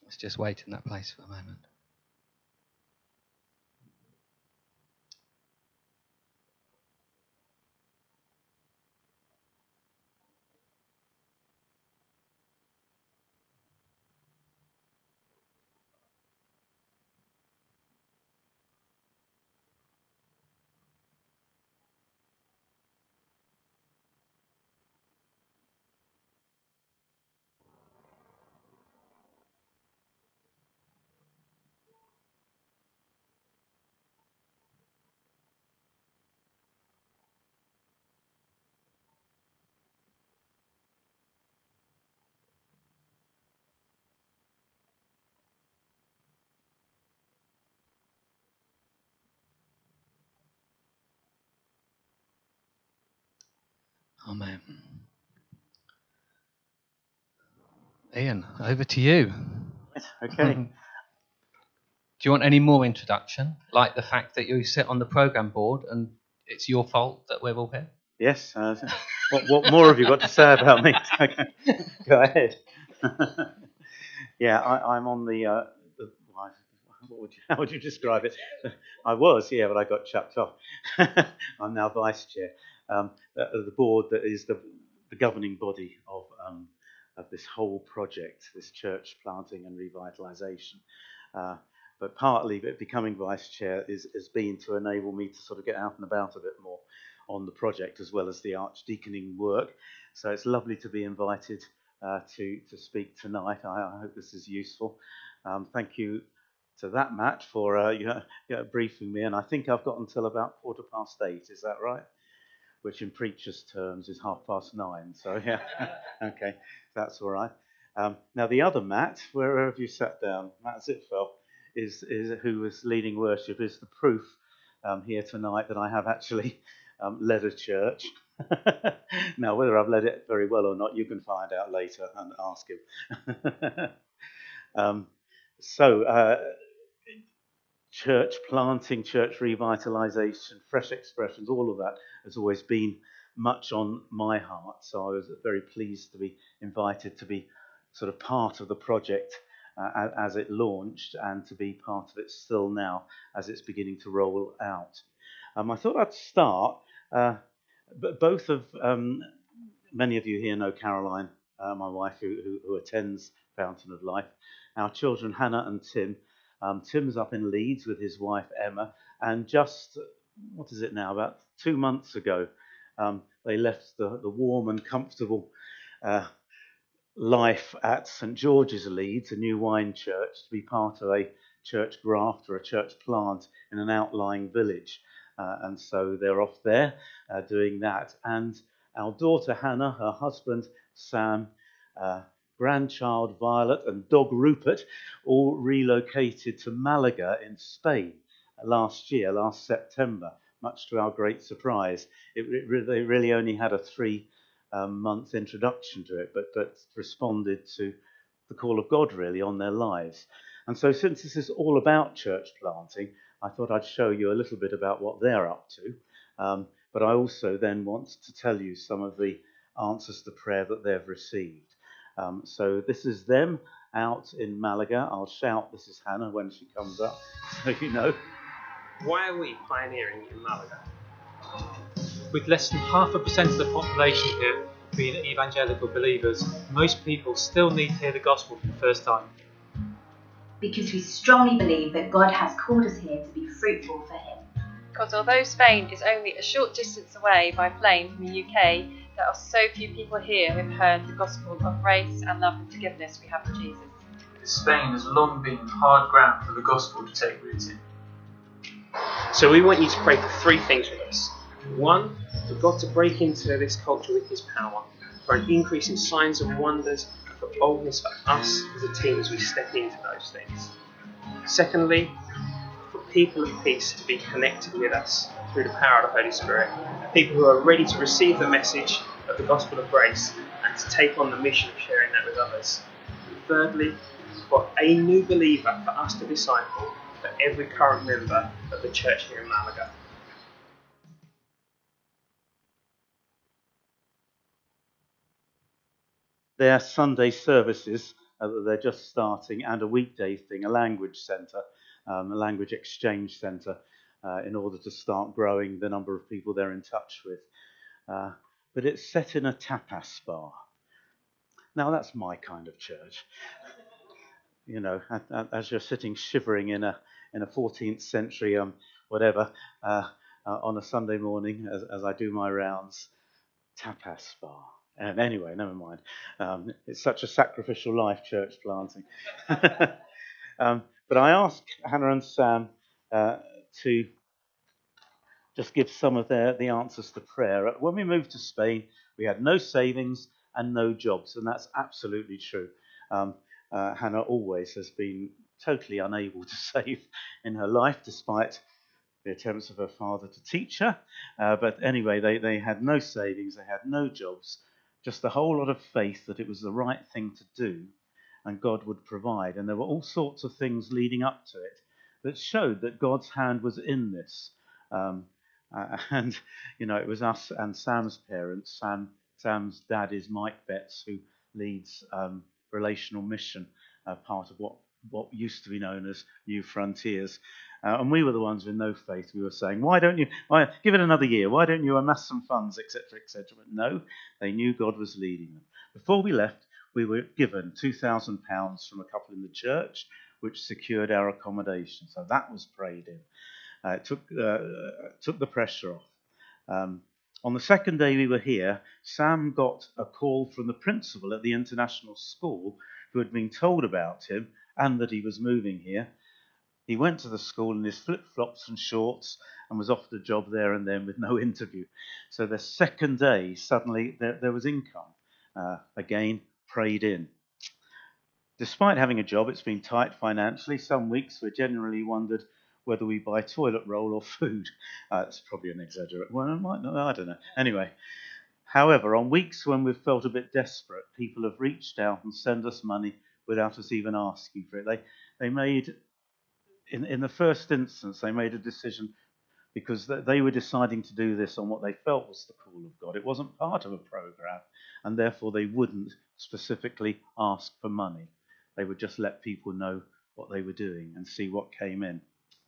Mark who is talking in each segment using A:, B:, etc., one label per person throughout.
A: Let's just wait in that place for a moment. Amen. Ian, over to you.
B: Okay.
A: Do you want any more introduction? Like the fact that you sit on the programme board and it's your fault that we're all here?
B: Yes. What more have you got to say about me? Okay. Go ahead. Yeah, I'm on the how would you describe it? I was, yeah, but I got chucked off. I'm now vice chair of the board that is the governing body of this whole project, this church planting and revitalisation. But partly becoming vice chair has been to enable me to sort of get out and about a bit more on the project as well as the archdeaconing work. So it's lovely to be invited to speak tonight. I hope this is useful. Thank you to that, Matt, for briefing me. And I think I've got until about 8:15. Is that right? Which in preachers' terms is 9:30. So yeah, okay, that's all right. Now the other Matt, where have you sat down? Matt Zitfeld is who was leading worship, is the proof here tonight that I have actually led a church. Now, whether I've led it very well or not, you can find out later and ask him. Church planting, church revitalisation, fresh expressions, all of that has always been much on my heart. So I was very pleased to be invited to be sort of part of the project as it launched and to be part of it still now as it's beginning to roll out. I thought I'd start, but both of many of you here know Caroline, my wife, who attends Fountain of Life. Our children, Hannah and Tim. Tim's up in Leeds with his wife Emma, and just, what is it now, about 2 months ago, they left the warm and comfortable life at St George's Leeds, a new wine church, to be part of a church graft or a church plant in an outlying village. And so they're off there doing that. And our daughter Hannah, her husband Sam, grandchild Violet, and dog Rupert all relocated to Malaga in Spain last September, much to our great surprise. They really only had a 3-month introduction to it, but responded to the call of God really on their lives. And so since this is all about church planting, I thought I'd show you a little bit about what they're up to. But I also then want to tell you some of the answers to prayer that they've received. So this is them out in Malaga. I'll shout, this is Hannah when she comes up, so you know.
C: Why are we pioneering in Malaga? With less than 0.5% of the population here being evangelical believers, most people still need to hear the gospel for the first time.
D: Because we strongly believe that God has called us here to be fruitful for Him.
E: Because although Spain is only a short distance away by plane from the UK, there are so few people here who have heard the gospel of grace and love and forgiveness we have in Jesus.
F: Because Spain has long been hard ground for the gospel to take root in.
C: So we want you to pray for 3 things with us. 1, for God to break into this culture with His power, for an increase in signs and wonders, and for boldness for us as a team as we step into those things. Secondly, for people of peace to be connected with us through the power of the Holy Spirit, people who are ready to receive the message of the gospel of grace and to take on the mission of sharing that with others. And thirdly, for a new believer for us to disciple for every current member of the church here in Malaga.
B: Their Sunday services that they're just starting, and a weekday thing, a language centre, a language exchange centre, in order to start growing the number of people they're in touch with. But it's set in a tapas bar. Now that's my kind of church. You know, as you're sitting shivering in a 14th century whatever on a Sunday morning as I do my rounds, tapas bar. Anyway, never mind. It's such a sacrificial life, church planting. But I asked Hannah and Sam to just give some of the answers to prayer. When we moved to Spain, we had no savings and no jobs, and that's absolutely true. Hannah always has been totally unable to save in her life, despite the attempts of her father to teach her. But anyway, they had no savings, they had no jobs, just a whole lot of faith that it was the right thing to do and God would provide. And there were all sorts of things leading up to it that showed that God's hand was in this. And, you know, it was us and Sam's parents. Sam's dad is Mike Betts, who leads Relational Mission, part of what used to be known as New Frontiers. And we were the ones with no faith. We were saying, why give it another year? Why don't you amass some funds, etc., etc.? But no, they knew God was leading them. Before we left, we were given £2,000 from a couple in the church, which secured our accommodation. So that was prayed in. It took the pressure off. On the second day we were here, Sam got a call from the principal at the international school, who had been told about him and that he was moving here. He went to the school in his flip-flops and shorts and was offered a job there and then with no interview. So the second day, suddenly there was income. Again, prayed in. Despite having a job, it's been tight financially. Some weeks we generally wondered whether we buy toilet roll or food. That's probably an exaggeration. Well, it might not, I don't know. Anyway, however, on weeks when we've felt a bit desperate, people have reached out and sent us money without us even asking for it. They made, in the first instance, they made a decision because they were deciding to do this on what they felt was the call of God. It wasn't part of a program, and therefore they wouldn't specifically ask for money. They would just let people know what they were doing and see what came in.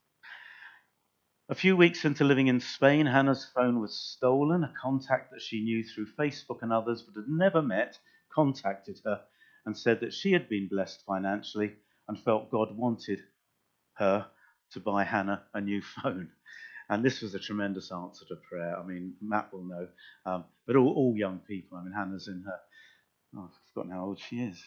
B: A few weeks into living in Spain, Hannah's phone was stolen. A contact that she knew through Facebook and others but had never met contacted her and said that she had been blessed financially and felt God wanted her to buy Hannah a new phone. And this was a tremendous answer to prayer. I mean, Matt will know, but all young people. I mean, Hannah's in her, I've forgotten how old she is,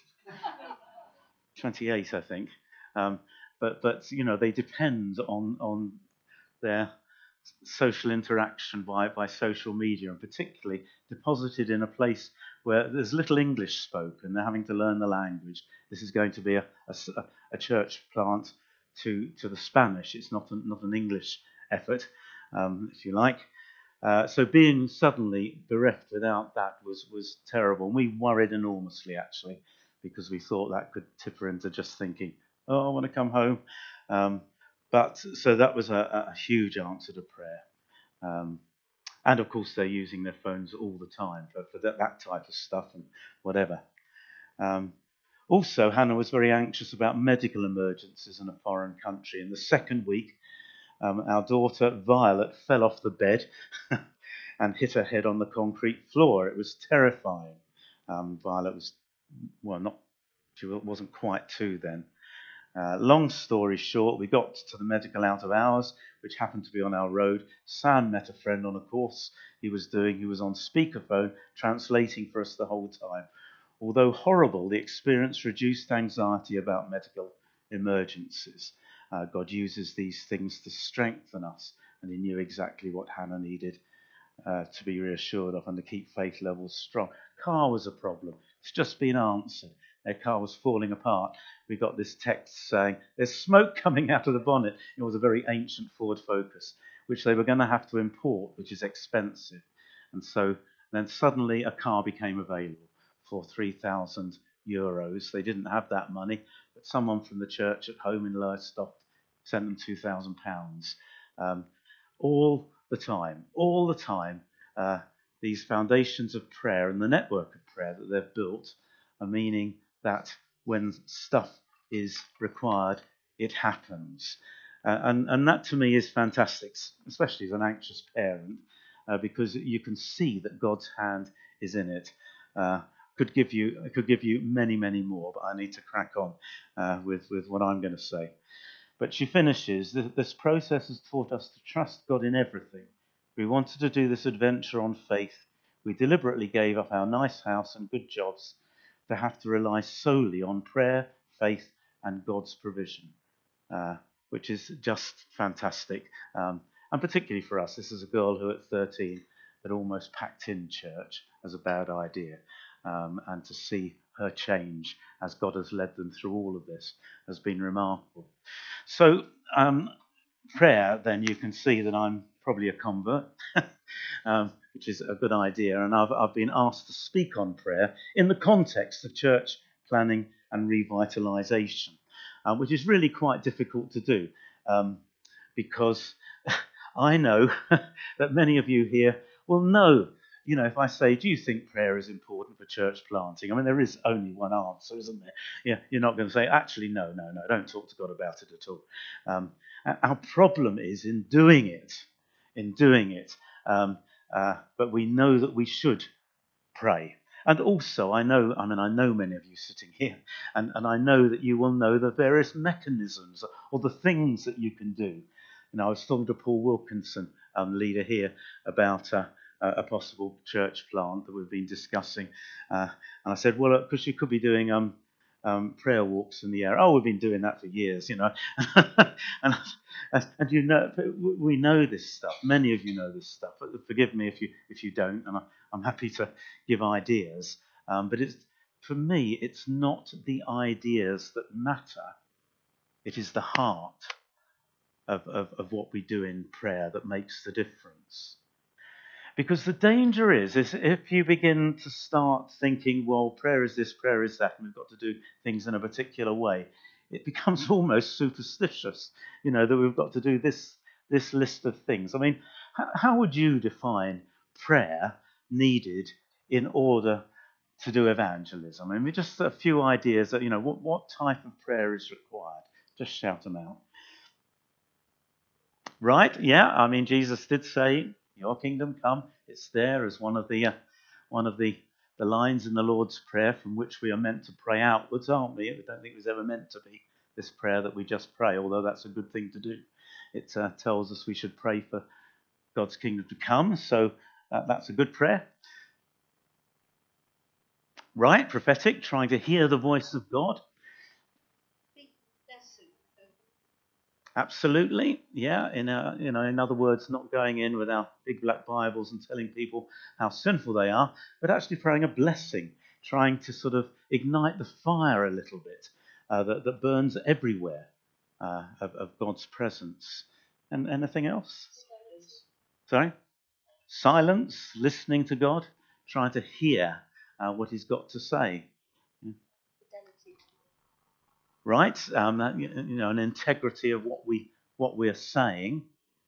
B: 28, I think. But you know, they depend on their social interaction by social media, and particularly deposited in a place where there's little English spoken. They're having to learn the language. This is going to be a church plant to the Spanish. It's not an English effort, if you like. So being suddenly bereft without that was terrible. And we worried enormously, actually, because we thought that could tip her into just thinking, oh, I want to come home. But so that was a huge answer to prayer. And of course, they're using their phones all the time for that type of stuff and whatever. Also, Hannah was very anxious about medical emergencies in a foreign country. In the second week, our daughter Violet fell off the bed and hit her head on the concrete floor. It was terrifying. Violet was, she wasn't quite 2 then. Long story short, we got to the medical out of hours, which happened to be on our road. Sam met a friend on a course he was doing. He was on speakerphone, translating for us the whole time. Although horrible, the experience reduced anxiety about medical emergencies. God uses these things to strengthen us, and he knew exactly what Hannah needed to be reassured of and to keep faith levels strong. Car was a problem. It's just been answered. Their car was falling apart. We got this text saying, there's smoke coming out of the bonnet. It was a very ancient Ford Focus, which they were going to have to import, which is expensive. And so then suddenly a car became available for €3,000. They didn't have that money, but someone from the church at home in Lowestoft sent them £2,000. All the time, these foundations of prayer and the network of prayer that they've built are meaning that when stuff is required, it happens. And that to me is fantastic, especially as an anxious parent, because you can see that God's hand is in it. Could give you many, many more, but I need to crack on with what I'm going to say. But she finishes, this process has taught us to trust God in everything. We wanted to do this adventure on faith. We deliberately gave up our nice house and good jobs to have to rely solely on prayer, faith, and God's provision, which is just fantastic. And particularly for us, this is a girl who at 13 had almost packed in church as a bad idea. And to see her change as God has led them through all of this has been remarkable. So prayer, then you can see that I'm probably a convert, which is a good idea. And I've been asked to speak on prayer in the context of church planning and revitalisation, which is really quite difficult to do because I know that many of you here will know. You know, if I say, do you think prayer is important for church planting? I mean, there is only one answer, isn't there? Yeah, you're not going to say, actually, no, don't talk to God about it at all. Our problem is in doing it. But we know that we should pray. And also, I know many of you sitting here, and I know that you will know the various mechanisms or the things that you can do. You know, I was talking to Paul Wilkinson, leader here, about a possible church plant that we've been discussing. And I said, well, because you could be doing prayer walks in the air. Oh, we've been doing that for years, you know. and you know, we know this stuff. Many of you know this stuff. Forgive me if you don't, and I'm happy to give ideas. But for me, it's not the ideas that matter. It is the heart of what we do in prayer that makes the difference. Because the danger is if you begin to start thinking, well, prayer is this, prayer is that, and we've got to do things in a particular way, it becomes almost superstitious, you know, that we've got to do this list of things. I mean, how would you define prayer needed in order to do evangelism? I mean, just a few ideas that, you know, what type of prayer is required. Just shout them out. Right? Yeah, I mean, Jesus did say, your kingdom come. It's there as one of the lines in the Lord's Prayer from which we are meant to pray outwards, aren't we? I don't think it was ever meant to be this prayer that we just pray, although that's a good thing to do. It tells us we should pray for God's kingdom to come, so that's a good prayer. Right? Prophetic, trying to hear the voice of God. Absolutely, yeah. In other words, not going in with our big black Bibles and telling people how sinful they are, but actually praying a blessing, trying to sort of ignite the fire a little bit that burns everywhere of God's presence. And anything else? Sorry? Silence, listening to God, trying to hear what He's got to say. Right, an integrity of what we're saying.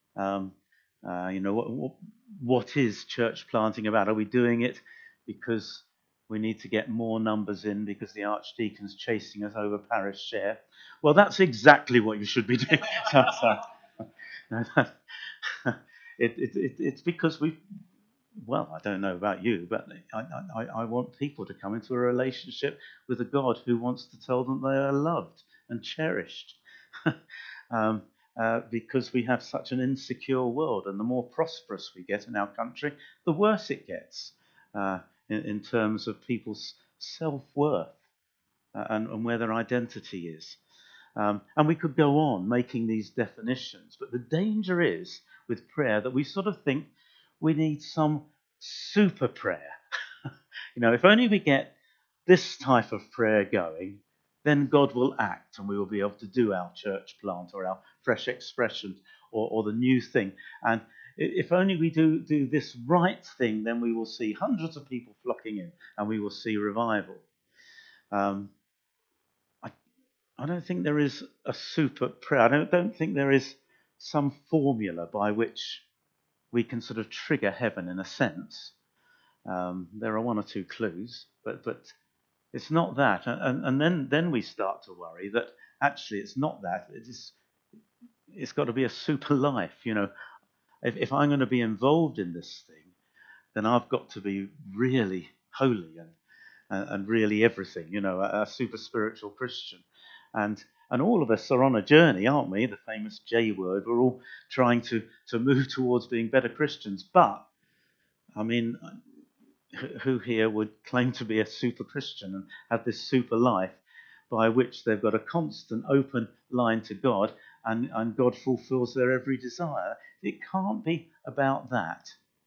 B: What is church planting about? Are we doing it because we need to get more numbers in because the archdeacon's chasing us over parish share? Well, that's exactly what you should be doing. It's because well, I don't know about you, but I want people to come into a relationship with a God who wants to tell them they are loved and cherished. Because we have such an insecure world, and the more prosperous we get in our country, the worse it gets in terms of people's self-worth and where their identity is. And we could go on making these definitions, but the danger is with prayer that we sort of think we need some super prayer. If only we get this type of prayer going, then God will act and we will be able to do our church plant or our fresh expression or the new thing. And if only we do this right thing, then we will see hundreds of people flocking in and we will see revival. I don't think there is a super prayer. I don't think there is some formula by which we can sort of trigger heaven in a sense. There are one or two clues, but It's not that. And then we start to worry that actually it's not that. It's got to be a super life. If I'm going to be involved in this thing, then I've got to be really holy and really everything, a super spiritual Christian. And all of us are on a journey, aren't we? The famous J word. We're all trying to move towards being better Christians. But, I mean, who here would claim to be a super Christian and have this super life by which they've got a constant open line to God and God fulfills their every desire? It can't be about that.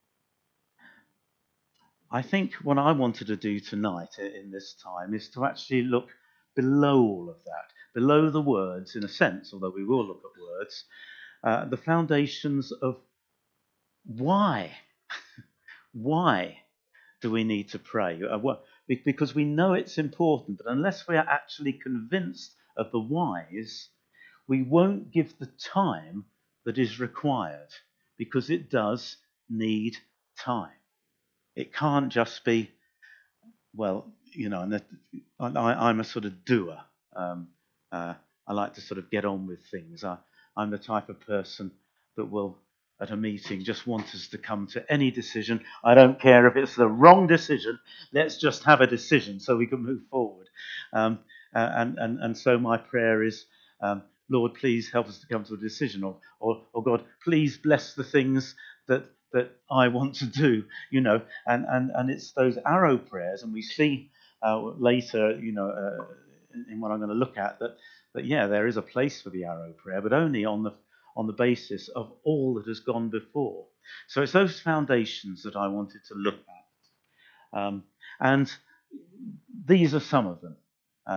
B: I think what I wanted to do tonight in this time is to actually look below all of that, below the words in a sense, although we will look at words, the foundations of why. Why do we need to pray? Because we know it's important, but unless we are actually convinced of the whys, we won't give the time that is required, because it does need time. It can't just be, well, and I'm a sort of doer. I like to sort of get on with things. I'm the type of person that will, at a meeting, just want us to come to any decision. I don't care if it's the wrong decision. Let's just have a decision so we can move forward. And so my prayer is, Lord, please help us to come to a decision, or God, please bless the things that I want to do, and it's those arrow prayers, and we see later, in what I'm going to look at, that there is a place for the arrow prayer, but only on the basis of all that has gone before. So it's those foundations that I wanted to look at, and these are some of them.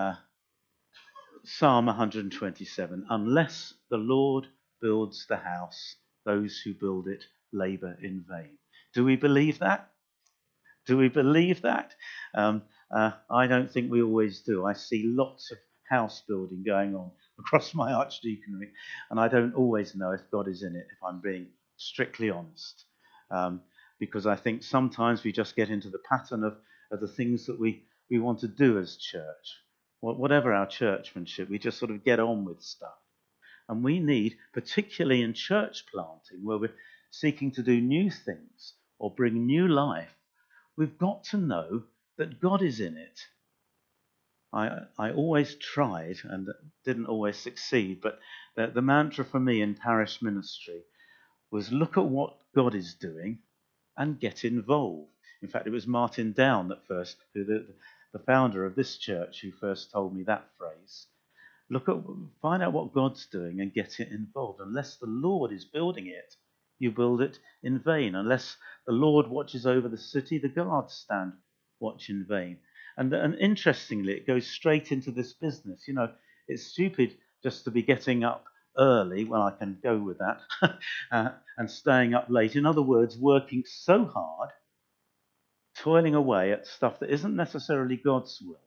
B: Psalm 127, unless the Lord builds the house, those who build it labour in vain. Do we believe that? Do we believe that? I don't think we always do. I see lots of house building going on across my archdeaconry, and I don't always know if God is in it, if I'm being strictly honest. Because I think sometimes we just get into the pattern of the things that we want to do as church. Whatever our churchmanship, we just sort of get on with stuff. And we need, particularly in church planting, where we're seeking to do new things or bring new life, we've got to know that God is in it. I always tried and didn't always succeed, but the mantra for me in parish ministry was look at what God is doing and get involved. In fact, it was Martin Down that first, the founder of this church, who first told me that phrase. Find out what God's doing and get it involved. Unless the Lord is building it, you build it in vain. Unless the Lord watches over the city, the guards stand watch in vain. And interestingly, it goes straight into this business. It's stupid just to be getting up early, well, I can go with that, and staying up late. In other words, working so hard, toiling away at stuff that isn't necessarily God's will.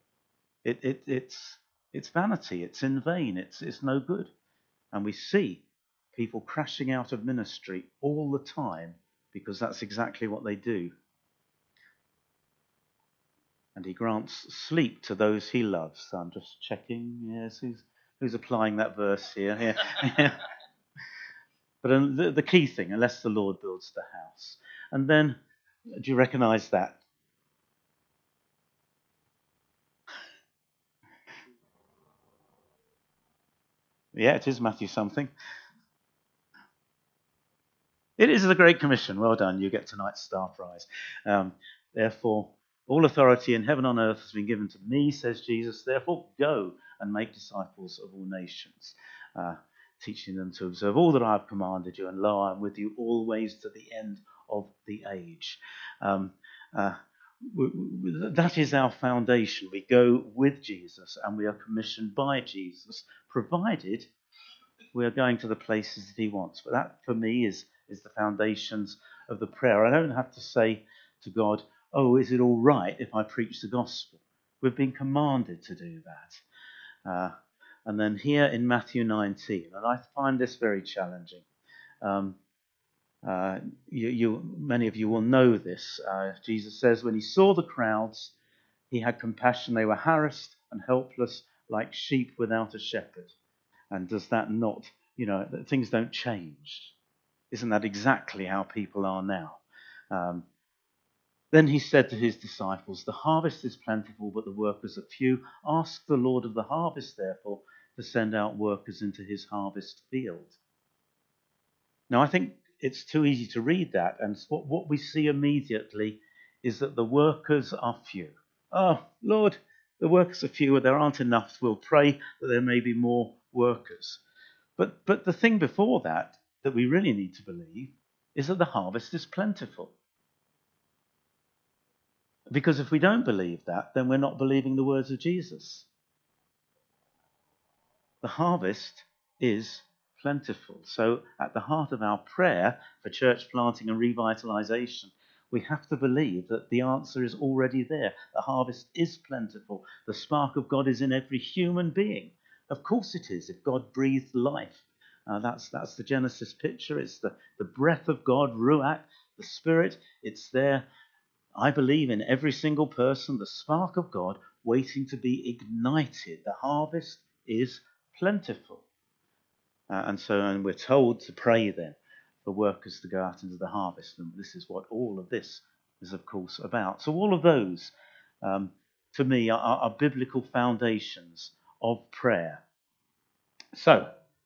B: It's vanity. It's in vain. It's no good. And we see people crashing out of ministry all the time because that's exactly what they do. And he grants sleep to those he loves. So I'm just checking. Yes, who's applying that verse here? Yeah. But the key thing, unless the Lord builds the house. And then, do you recognise that? Yeah, it is Matthew something. It is the Great Commission. Well done. You get tonight's star prize. Therefore, all authority in heaven and on earth has been given to me, says Jesus. Therefore, go and make disciples of all nations, teaching them to observe all that I have commanded you. And lo, I am with you always to the end of the age. That is our foundation. We go with Jesus and we are commissioned by Jesus, provided we are going to the places that he wants. But that, for me, is the foundations of the prayer. I don't have to say to God, oh, is it all right if I preach the gospel? We've been commanded to do that. And then here in Matthew 19, and I find this very challenging. Many of you will know this. Jesus says, when he saw the crowds, he had compassion. They were harassed and helpless like sheep without a shepherd. And does that not, things don't change. Isn't that exactly how people are now? Then he said to his disciples, the harvest is plentiful, but the workers are few. Ask the Lord of the harvest, therefore, to send out workers into his harvest field. Now, I think it's too easy to read that, and what we see immediately is that the workers are few. Oh, Lord, the workers are few, there aren't enough. We'll pray that there may be more workers. But the thing before that we really need to believe is that the harvest is plentiful. Because if we don't believe that, then we're not believing the words of Jesus. The harvest is plentiful. So at the heart of our prayer for church planting and revitalisation, we have to believe that the answer is already there. The harvest is plentiful. The spark of God is in every human being. Of course it is, if God breathed life. That's the Genesis picture. It's the breath of God, Ruach, the Spirit. It's there. I believe in every single person, the spark of God waiting to be ignited. The harvest is plentiful. And we're told to pray then for workers to go out into the harvest. And this is what all of this is, of course, about. So all of those, to me, are biblical foundations of prayer. So,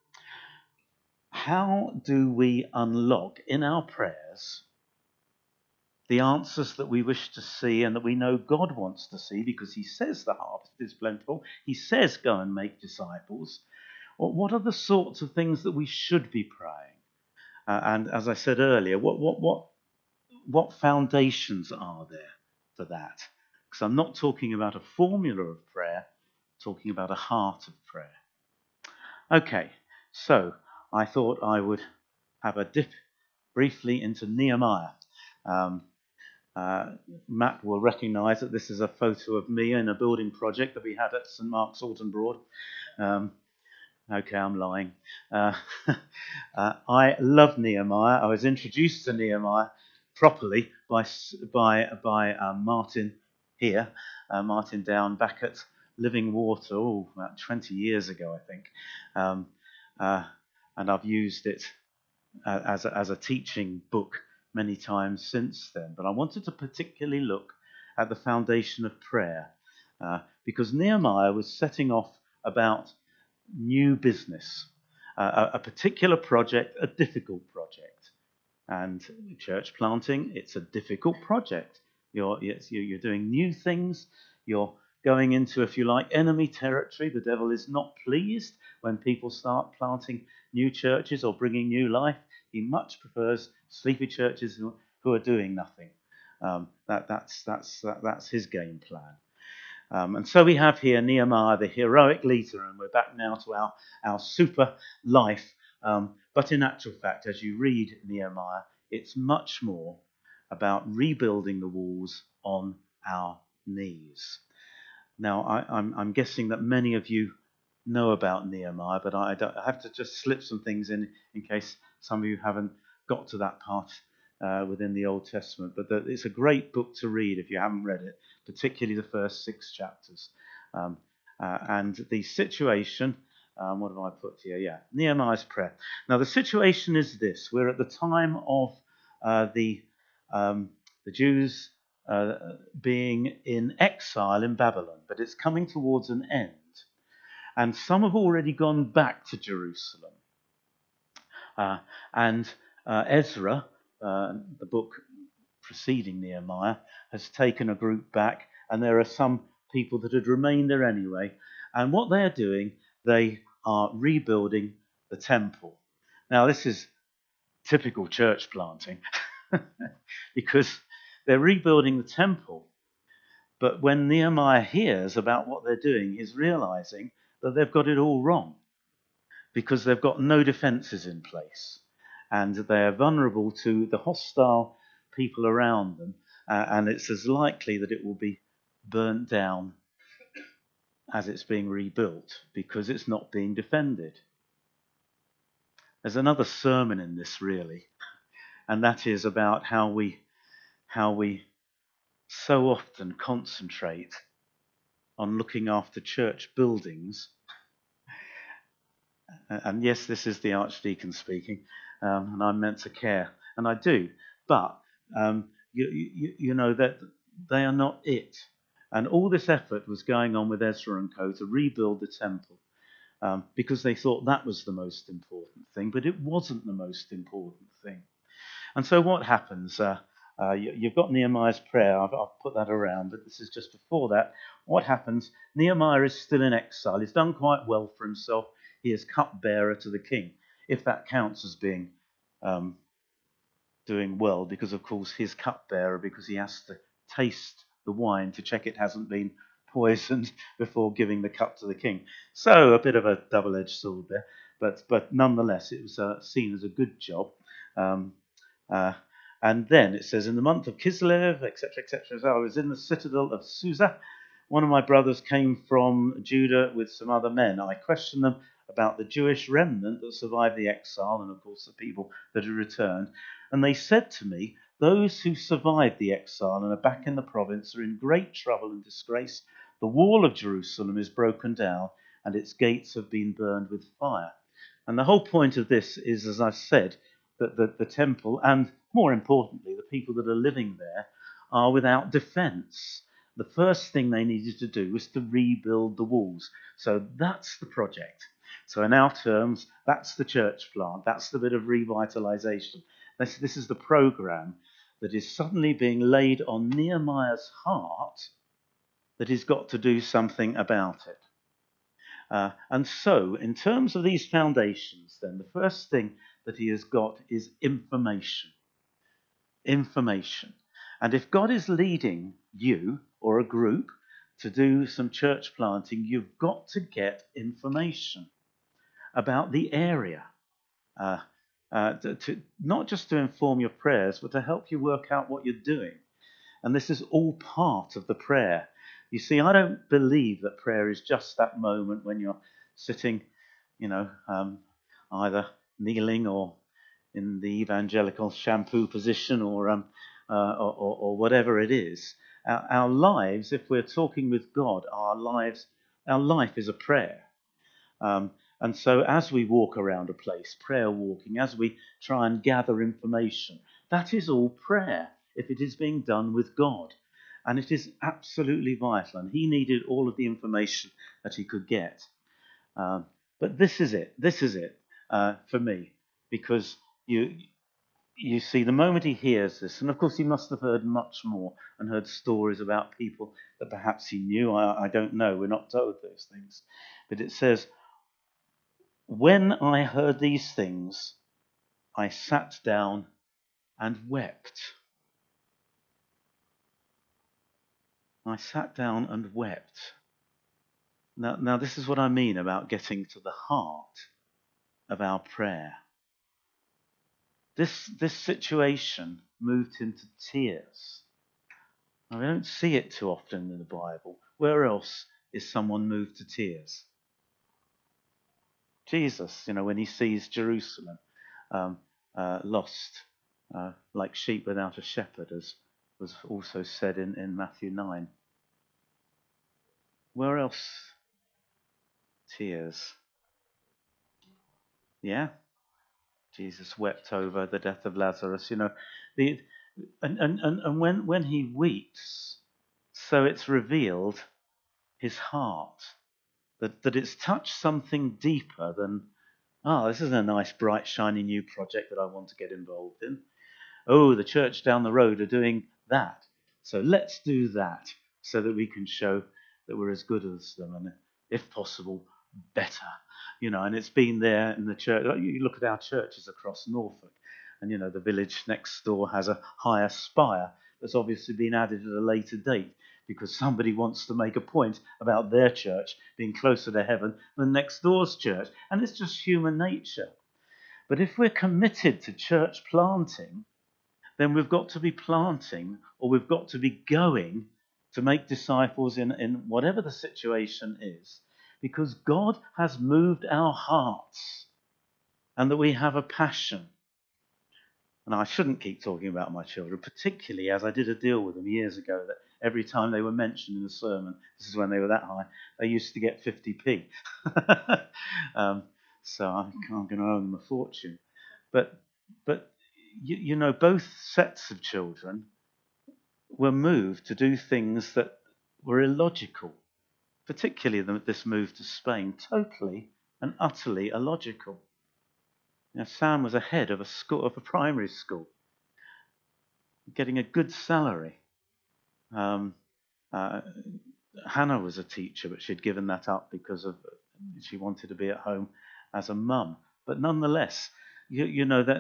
B: how do we unlock in our prayers the answers that we wish to see and that we know God wants to see, because he says the harvest is plentiful. He says go and make disciples. What are the sorts of things that we should be praying? And as I said earlier, what foundations are there for that? Because I'm not talking about a formula of prayer, I'm talking about a heart of prayer. Okay, so I thought I would have a dip briefly into Nehemiah. Matt will recognise that this is a photo of me in a building project that we had at St Mark's Alton Broad. Okay, I'm lying. I love Nehemiah. I was introduced to Nehemiah properly by Martin here, Martin Down, back at Living Water, about 20 years ago, I think. And I've used it as a teaching book many times since then. But I wanted to particularly look at the foundation of prayer, because Nehemiah was setting off about new business, a particular project, a difficult project. And church planting, it's a difficult project. You're doing new things. You're going into, if you like, enemy territory. The devil is not pleased when people start planting new churches or bringing new life. He much prefers sleepy churches who are doing nothing. That's his game plan. And so we have here Nehemiah, the heroic leader, and we're back now to our super life. But in actual fact, as you read Nehemiah, it's much more about rebuilding the walls on our knees. Now, I'm guessing that many of you know about Nehemiah, but I have to just slip some things in case some of you haven't got to that part within the Old Testament. But it's a great book to read if you haven't read it, particularly the first 6 chapters. And the situation, what have I put here? Yeah, Nehemiah's prayer. Now, the situation is this. We're at the time of the Jews being in exile in Babylon, but it's coming towards an end. And some have already gone back to Jerusalem. And Ezra, the book preceding Nehemiah, has taken a group back, and there are some people that had remained there anyway. And what they are doing, they are rebuilding the temple. Now, this is typical church planting, because they're rebuilding the temple. But when Nehemiah hears about what they're doing, he's realizing that they've got it all wrong, because they've got no defenses in place, and they are vulnerable to the hostile people around them, and it's as likely that it will be burnt down as it's being rebuilt, because it's not being defended. There's another sermon in this, really, and that is about how we so often concentrate on looking after church buildings. And yes, this is the Archdeacon speaking, and I'm meant to care, and I do. But you know that they are not it. And all this effort was going on with Ezra and co. to rebuild the temple, because they thought that was the most important thing, but it wasn't the most important thing. And so what happens? You've got Nehemiah's prayer. I've put that around, but this is just before that. What happens? Nehemiah is still in exile. He's done quite well for himself. He is cupbearer to the king, if that counts as being doing well, because of course he's cupbearer because he has to taste the wine to check it hasn't been poisoned before giving the cup to the king. So a bit of a double-edged sword there, but nonetheless it was seen as a good job. And then it says, in the month of Kislev, etc., etc., as I was in the citadel of Susa, one of my brothers came from Judah with some other men. I questioned them about the Jewish remnant that survived the exile and, of course, the people that had returned. And they said to me, those who survived the exile and are back in the province are in great trouble and disgrace. The wall of Jerusalem is broken down and its gates have been burned with fire. And the whole point of this is, as I've said, that the temple and, more importantly, the people that are living there are without defence. The first thing they needed to do was to rebuild the walls. So that's the project. So in our terms, that's the church plant. That's the bit of revitalisation. This is the programme that is suddenly being laid on Nehemiah's heart, that he's got to do something about it. And so, in terms of these foundations, then, the first thing that he has got is information. Information. And if God is leading you or a group to do some church planting, you've got to get information about the area. Not just to inform your prayers, but to help you work out what you're doing. And this is all part of the prayer. You see, I don't believe that prayer is just that moment when you're sitting, either kneeling or in the evangelical shampoo position or whatever it is. Our lives, if we're talking with God, our life is a prayer. And so as we walk around a place, prayer walking, as we try and gather information, that is all prayer if it is being done with God. And it is absolutely vital. And he needed all of the information that he could get. But this is it for me, because you see, the moment he hears this, and of course he must have heard much more and heard stories about people that perhaps he knew. I don't know. We're not told those things. But it says, when I heard these things, I sat down and wept. I sat down and wept. Now this is what I mean about getting to the heart of our prayer. This situation moved him to tears. Now, we don't see it too often in the Bible. Where else is someone moved to tears? Jesus, when he sees Jerusalem lost, like sheep without a shepherd, as was also said in Matthew 9. Where else? Tears. Yeah? Jesus wept over the death of Lazarus. And when he weeps, so it's revealed his heart, that it's touched something deeper than, this is a nice, bright, shiny new project that I want to get involved in. Oh, the church down the road are doing that, so let's do that so that we can show that we're as good as them, and if possible, better. And it's been there in the church. You look at our churches across Norfolk, and the village next door has a higher spire that's obviously been added at a later date because somebody wants to make a point about their church being closer to heaven than next door's church, and it's just human nature. But if we're committed to church planting, then we've got to be planting, or we've got to be going to make disciples in whatever the situation is, because God has moved our hearts and that we have a passion. And I shouldn't keep talking about my children, particularly as I did a deal with them years ago that every time they were mentioned in the sermon, this is when they were that high, they used to get 50p. So I'm going to owe them a fortune. But you know, both sets of children were moved to do things that were illogical, particularly this move to Spain, totally and utterly illogical. Now, Sam was a head of a primary school, getting a good salary. Hannah was a teacher, but she'd given that up because she wanted to be at home as a mum. But nonetheless, you know that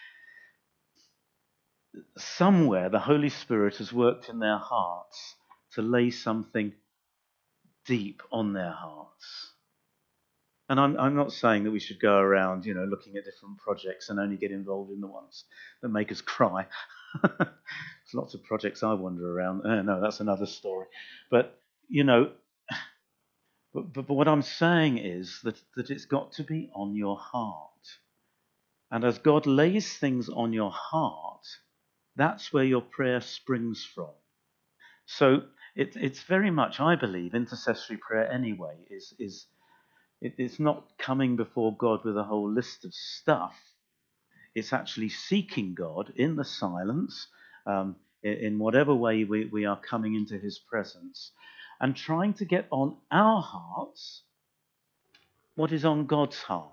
B: somewhere the Holy Spirit has worked in their hearts to lay something deep on their hearts. And I'm not saying that we should go around, you know, looking at different projects and only get involved in the ones that make us cry. There's lots of projects I wander around. No, that's another story. But, you know, but what I'm saying is that it's got to be on your heart. And as God lays things on your heart, that's where your prayer springs from. So it's very much, I believe, intercessory prayer anyway, it's not coming before God with a whole list of stuff. It's actually seeking God in the silence, in whatever way we are coming into his presence, and trying to get on our hearts what is on God's heart.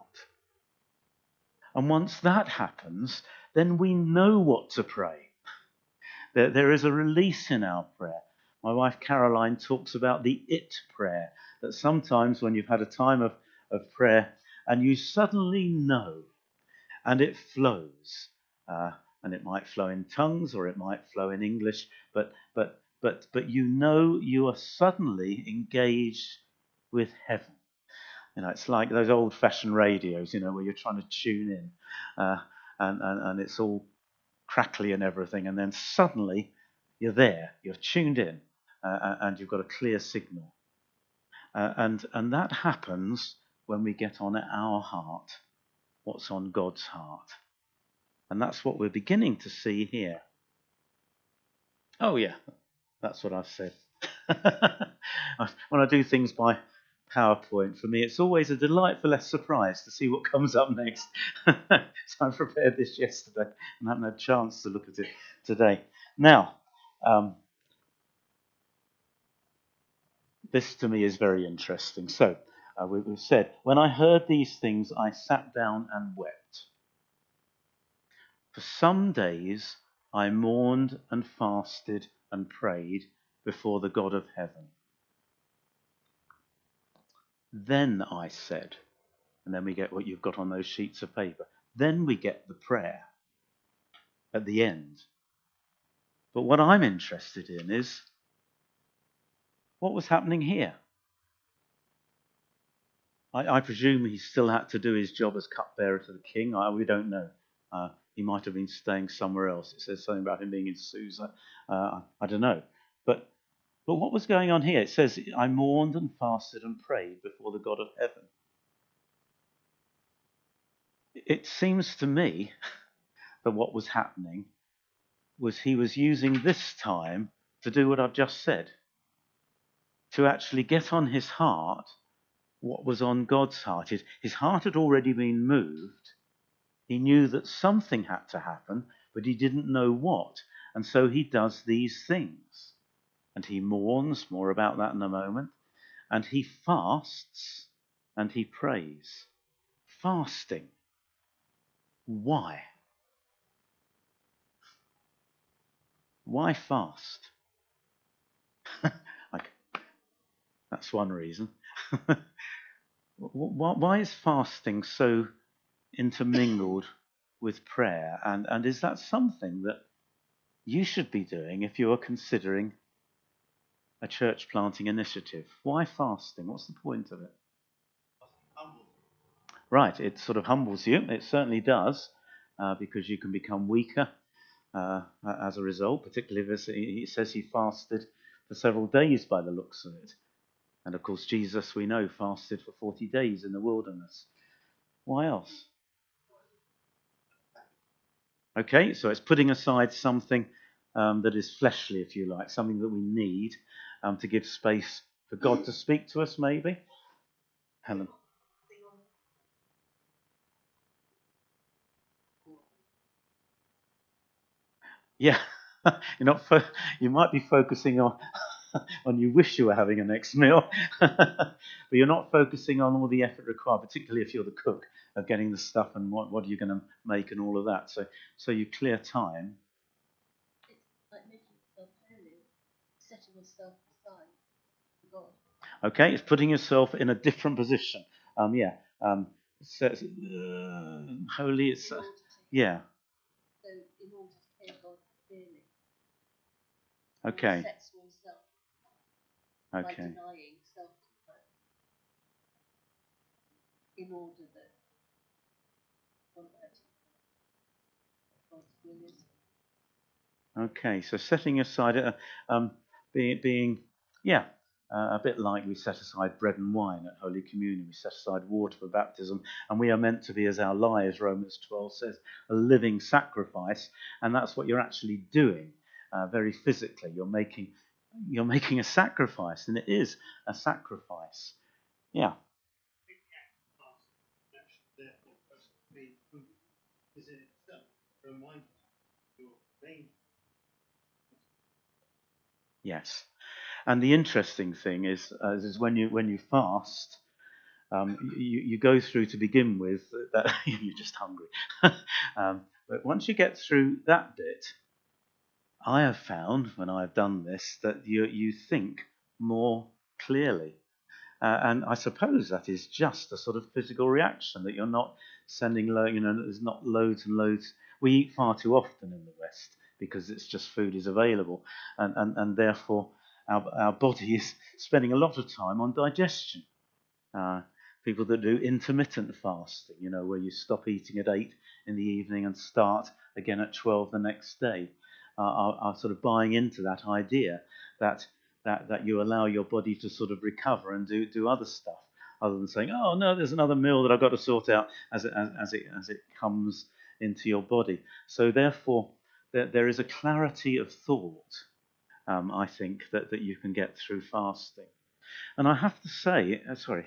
B: And once that happens, then we know what to pray. There is a release in our prayer. My wife Caroline talks about the it prayer, that sometimes when you've had a time of prayer and you suddenly know, and it flows, and it might flow in tongues or it might flow in English, but you know you are suddenly engaged with heaven. You know, it's like those old-fashioned radios, you know, where you're trying to tune in, and it's all crackly and everything, and then suddenly you're there, you're tuned in, and you've got a clear signal, and that happens when we get on our heart what's on God's heart, and that's what we're beginning to see here. Oh yeah, that's what I've said. When I do things by PowerPoint, for me it's always a delightful surprise to see what comes up next. So I prepared this yesterday and haven't had a chance to look at it today. Now, this to me is very interesting. So we've said, when I heard these things, I sat down and wept. For some days I mourned and fasted and prayed before the God of heaven. Then I said, and then we get what you've got on those sheets of paper. Then we get the prayer at the end. But what I'm interested in is what was happening here. I presume he still had to do his job as cupbearer to the king. We don't know. He might have been staying somewhere else. It says something about him being in Susa. I don't know. But what was going on here? It says, I mourned and fasted and prayed before the God of heaven. It seems to me that what was happening was he was using this time to do what I've just said, to actually get on his heart what was on God's heart. His heart had already been moved. He knew that something had to happen, but he didn't know what. And so he does these things. And he mourns, more about that in a moment. And he fasts and he prays. Fasting. Why? Why fast? That's one reason. Why is fasting so intermingled with prayer? And is that something that you should be doing if you are considering a church planting initiative? Why fasting? What's the point of it? Right, it sort of humbles you. It certainly does, because you can become weaker as a result, particularly if he says he fasted for several days by the looks of it. And of course, Jesus, we know, fasted for 40 days in the wilderness. Why else? Okay, so it's putting aside something that is fleshly, if you like, something that we need to give space for God to speak to us, maybe? Helen. Yeah, you're not. You might be focusing on on you wish you were having a next meal, but you're not focusing on all the effort required, particularly if you're the cook, of getting the stuff and what are you going to make and all of that. So you clear time.
G: It's like making yourself holy, setting yourself aside for God.
B: Okay, it's putting yourself in a different position. So, holy. It's yeah.
G: So in order to hear God clearly,
B: Okay.
G: sets oneself by
B: Okay.
G: denying self-control in order that God's will is.
B: Okay, so setting aside, being a bit like we set aside bread and wine at Holy Communion. We set aside water for baptism, and we are meant to be, as our lives, Romans 12 says, a living sacrifice, and that's what you're actually doing, very physically. You're making a sacrifice, and it is a sacrifice. Yeah. Yes. And the interesting thing is when you fast, you go through to begin with that you're just hungry. But once you get through that bit, I have found when I've done this that you think more clearly. And I suppose that is just a sort of physical reaction, that you're not sending, there's not loads and loads. We eat far too often in the West because it's just food is available. And therefore our body is spending a lot of time on digestion. People that do intermittent fasting, where you stop eating at 8 in the evening and start again at 12 the next day, are sort of buying into that idea that you allow your body to sort of recover and do other stuff, other than saying, oh no, there's another meal that I've got to sort out as it comes into your body. So therefore, there is a clarity of thought, I think, that you can get through fasting. And I have to say, sorry.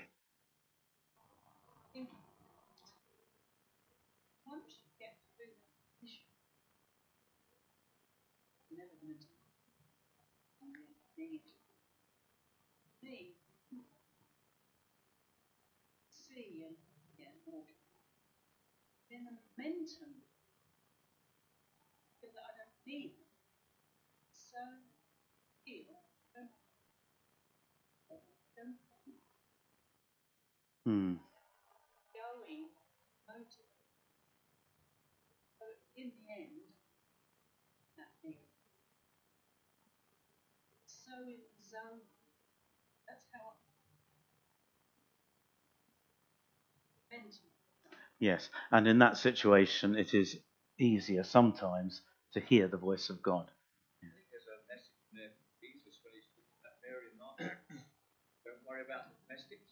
G: Once you get through that issue, you're never going to need see and walk in the momentum that I don't need. So feel don't
B: Hmm.
G: going motivated. So in the end, that thing. So in the zone. That's how mental.
B: Yes, and in that situation, it is easier sometimes to hear the voice of God.
H: I think there's a message in there from Jesus when he's talking about Mary and Martha. Don't worry about the domestics.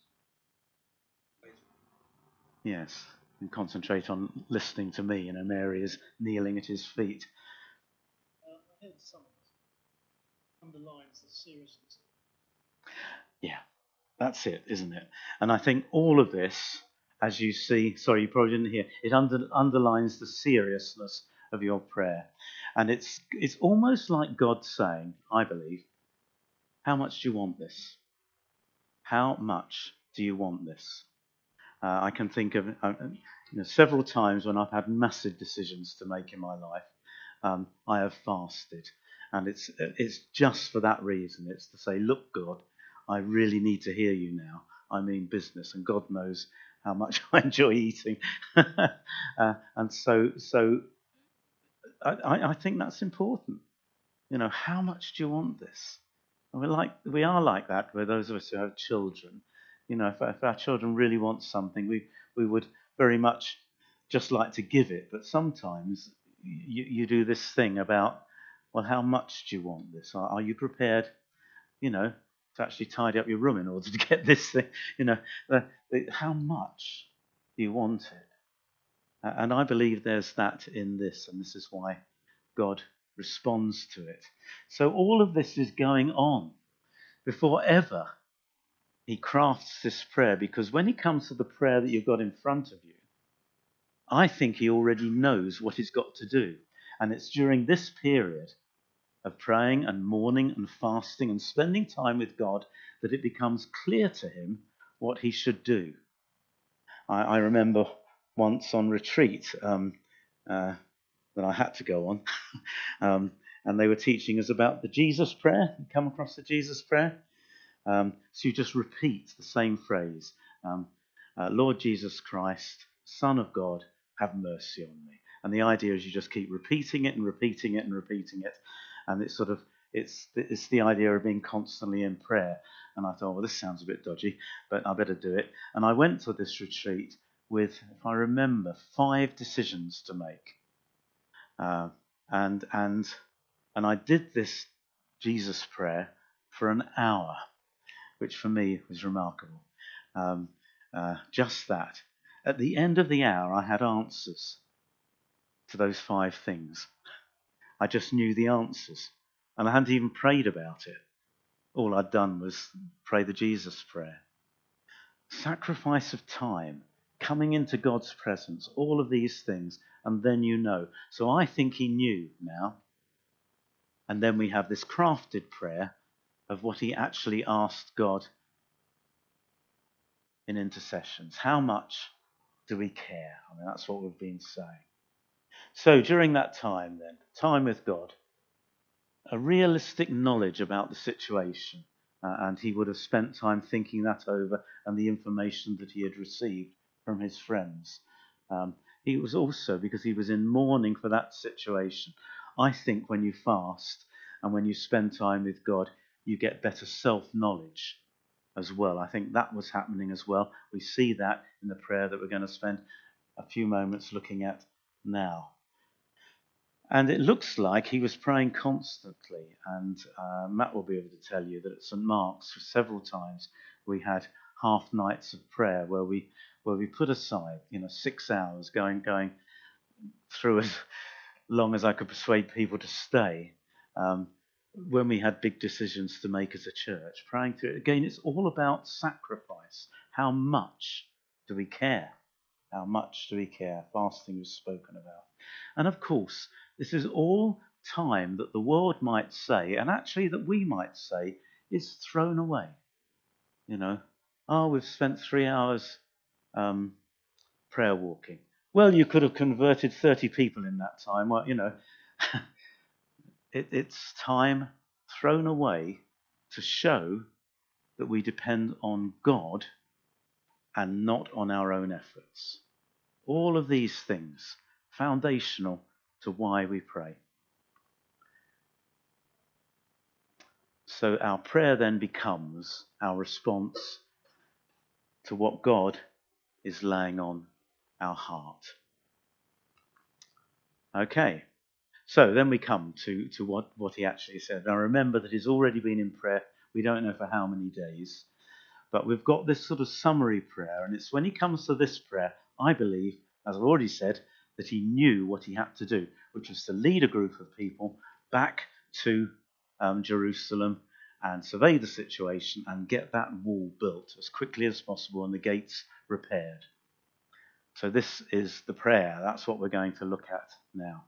B: Yes, and concentrate on listening to me. Mary is kneeling at his feet.
I: I heard some underlines the seriousness.
B: Yeah, that's it, isn't it? And I think all of this, as you see, sorry, you probably didn't hear, it underlines the seriousness of your prayer. And it's almost like God saying, I believe, how much do you want this? How much do you want this? I can think of several times when I've had massive decisions to make in my life. I have fasted, and it's just for that reason. It's to say, look, God, I really need to hear you now. I mean business, and God knows how much I enjoy eating, and so I think that's important. How much do you want this? And we are like that with those of us who have children. If our children really want something, we would very much just like to give it. But sometimes you do this thing about, well, how much do you want this? Are you prepared, to actually tidy up your room in order to get this thing? How much do you want it? And I believe there's that in this, and this is why God responds to it. So all of this is going on before ever he crafts this prayer, because when he comes to the prayer that you've got in front of you, I think he already knows what he's got to do. And it's during this period of praying and mourning and fasting and spending time with God that it becomes clear to him what he should do. I remember once on retreat that I had to go on, and they were teaching us about the Jesus prayer. You come across the Jesus prayer? So you just repeat the same phrase. Lord Jesus Christ, Son of God, have mercy on me. And the idea is you just keep repeating it and repeating it and repeating it. And it's sort of, it's the idea of being constantly in prayer. And I thought, well, this sounds a bit dodgy, but I better do it. And I went to this retreat with, if I remember, 5 decisions to make. And I did this Jesus prayer for an hour, which for me was remarkable. Just that. At the end of the hour, I had answers to those 5 things. I just knew the answers, and I hadn't even prayed about it. All I'd done was pray the Jesus prayer. Sacrifice of time, coming into God's presence, all of these things, and then you know. So I think he knew now. And then we have this crafted prayer of what he actually asked God in intercessions. How much do we care? I mean, that's what we've been saying. So during that time then, time with God, a realistic knowledge about the situation, and he would have spent time thinking that over and the information that he had received from his friends. He was also, because he was in mourning for that situation, I think when you fast and when you spend time with God, you get better self-knowledge as well. I think that was happening as well. We see that in the prayer that we're going to spend a few moments looking at now. And it looks like he was praying constantly. And Matt will be able to tell you that at St. Mark's, for several times, we had half nights of prayer where we put aside, 6 hours going through as long as I could persuade people to stay. When we had big decisions to make as a church, praying through it. Again, it's all about sacrifice. How much do we care? How much do we care? Fasting was spoken about. And of course, this is all time that the world might say, and actually that we might say, is thrown away. We've spent 3 hours prayer walking. Well, you could have converted 30 people in that time. Well, it's time thrown away to show that we depend on God and not on our own efforts. All of these things, foundational to why we pray. So our prayer then becomes our response to what God is laying on our heart. Okay, so then we come to what he actually said. Now remember that he's already been in prayer, we don't know for how many days, but we've got this sort of summary prayer, and it's when he comes to this prayer, I believe, as I've already said, that he knew what he had to do, which was to lead a group of people back to Jerusalem and survey the situation and get that wall built as quickly as possible and the gates repaired. So this is the prayer. That's what we're going to look at now.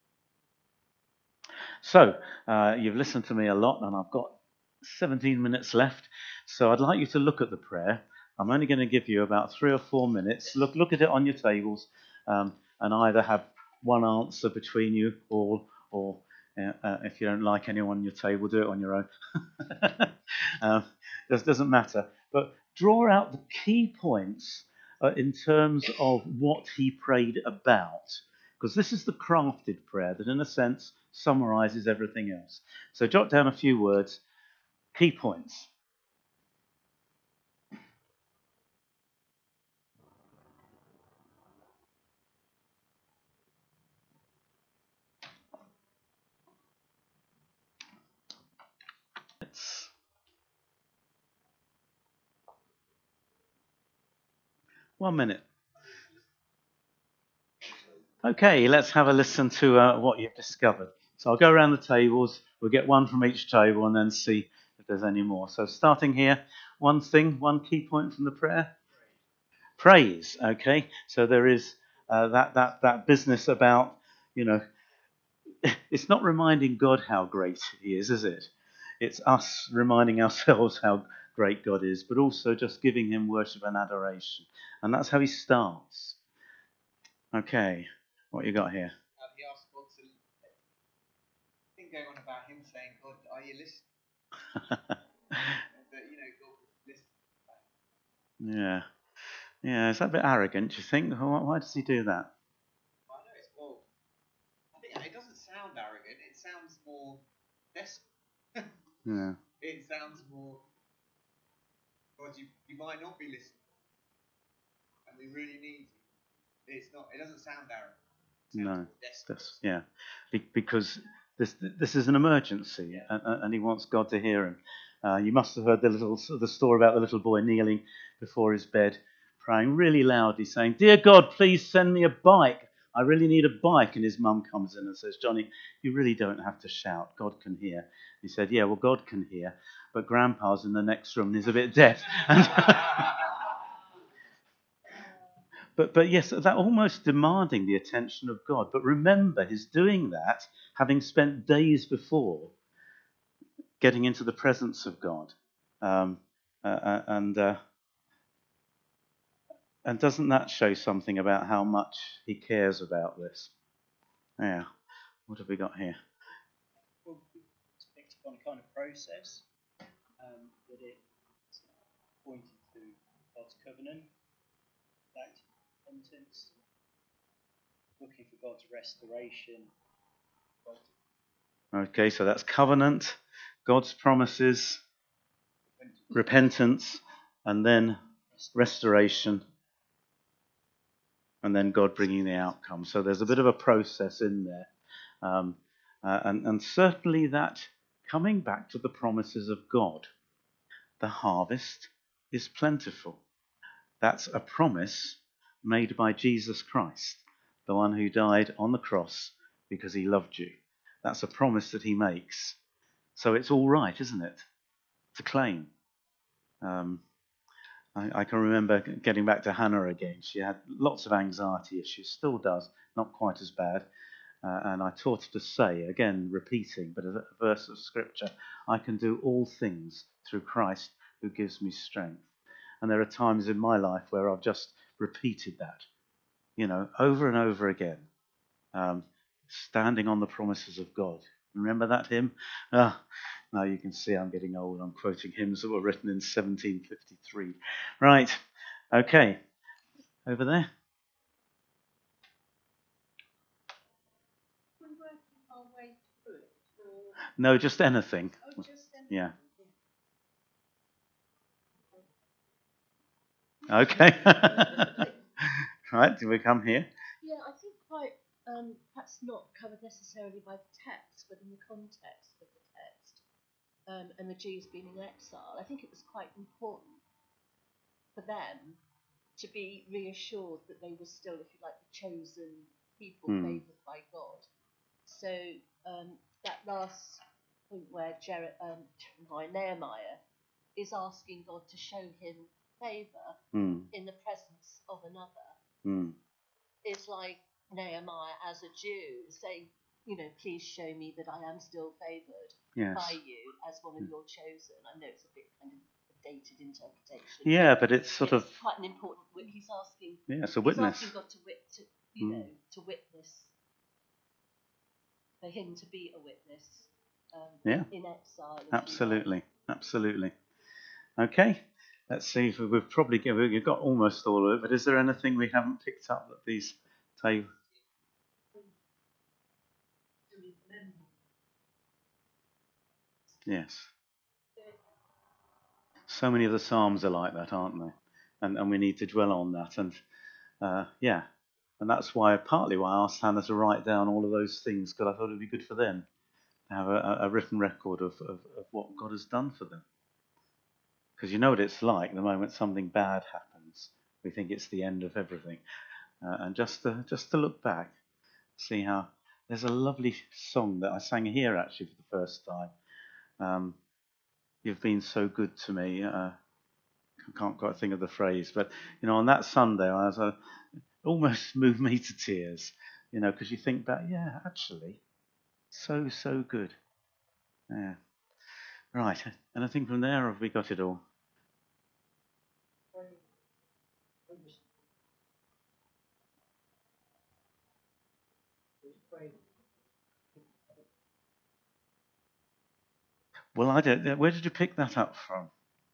B: So you've listened to me a lot, and I've got 17 minutes left. So I'd like you to look at the prayer. I'm only going to give you about 3 or 4 minutes. Look at it on your tables, and either have one answer between you all, or if you don't like anyone on your table, do it on your own. Doesn't matter. But draw out the key points in terms of what he prayed about. Because this is the crafted prayer that, in a sense, summarizes everything else. So jot down a few words, key points. It's 1 minute. Okay, let's have a listen to what you've discovered. So I'll go around the tables. We'll get one from each table and then see if there's any more. So starting here, one key point from the prayer. Praise. Okay. So there is that business about, it's not reminding God how great He is it? It's us reminding ourselves how great God is, but also just giving Him worship and adoration. And that's how He starts. Okay. What you got here?
H: He asked God to. Thing going on about him saying, "God, are you listening?" But God listens.
B: Yeah. Is that a bit arrogant? Do you think? Why does He do that?
H: I know it's well. I think it doesn't sound arrogant. It sounds more desperate.
B: Yeah.
H: It sounds more. God, you might not be listening, and we really need you. It's not. It doesn't sound arrogant.
B: No, because this is an emergency, and He wants God to hear him. You must have heard the story about the little boy kneeling before his bed, praying really loudly, saying, "Dear God, please send me a bike. I really need a bike." And his mum comes in and says, "Johnny, you really don't have to shout. God can hear." He said, "Yeah, well, God can hear, but Grandpa's in the next room and he's a bit deaf." But yes, that almost demanding the attention of God. But remember, He's doing that having spent days before getting into the presence of God. And doesn't that show something about how much He cares about this? Yeah. What have we got here?
I: Well, it's picked up on a kind of process that it pointed to God's covenant, active repentance, looking for God's restoration.
B: Okay, so that's covenant, God's promises, repentance, and then restoration, and then God bringing the outcome. So there's a bit of a process in there. And certainly that coming back to the promises of God. The harvest is plentiful. That's a promise made by Jesus Christ, the one who died on the cross because He loved you. That's a promise that He makes. So it's all right, isn't it, to claim? I can remember getting back to Hannah again. She had lots of anxiety issues, still does, not quite as bad. And I taught her to say, again, repeating, but a verse of Scripture, "I can do all things through Christ who gives me strength." And there are times in my life where I've just repeated that, over and over again, standing on the promises of God. Remember that hymn? Now you can see I'm getting old. I'm quoting hymns that were written in 1753. Right, okay, over there. No, just anything. Yeah. Okay. Right, do we come here?
G: Yeah, I think quite, perhaps not covered necessarily by the text, but in the context of the text, and the Jews being in exile, I think it was quite important for them to be reassured that they were still, if you like, the chosen people favoured by God. So that last point where Nehemiah is asking God to show him favour in the presence of another is like Nehemiah as a Jew saying, please show me that I am still favoured by you as one of your chosen. I know it's a bit kind of a dated interpretation.
B: Yeah, but it's sort of
G: quite an important. He's asking.
B: Yeah, it's a witness.
G: He's asking God to witness, for him to be a witness. In exile.
B: Absolutely. Okay, let's see if we've got almost all of it. But is there anything we haven't picked up that these tables? Yes. So many of the Psalms are like that, aren't they? And we need to dwell on that. And and that's partly why I asked Hannah to write down all of those things, because I thought it would be good for them to have a written record of what God has done for them. Because you know what it's like the moment something bad happens, we think it's the end of everything, and just to look back, see how There's a lovely song that I sang here actually for the first time. You've been so good to me. I can't quite think of the phrase, but on that Sunday, almost moved me to tears. Because you think back, yeah, actually, so good. Yeah. Right. And I think from there, have we got it all? Well, I don't. Where did you pick that up from?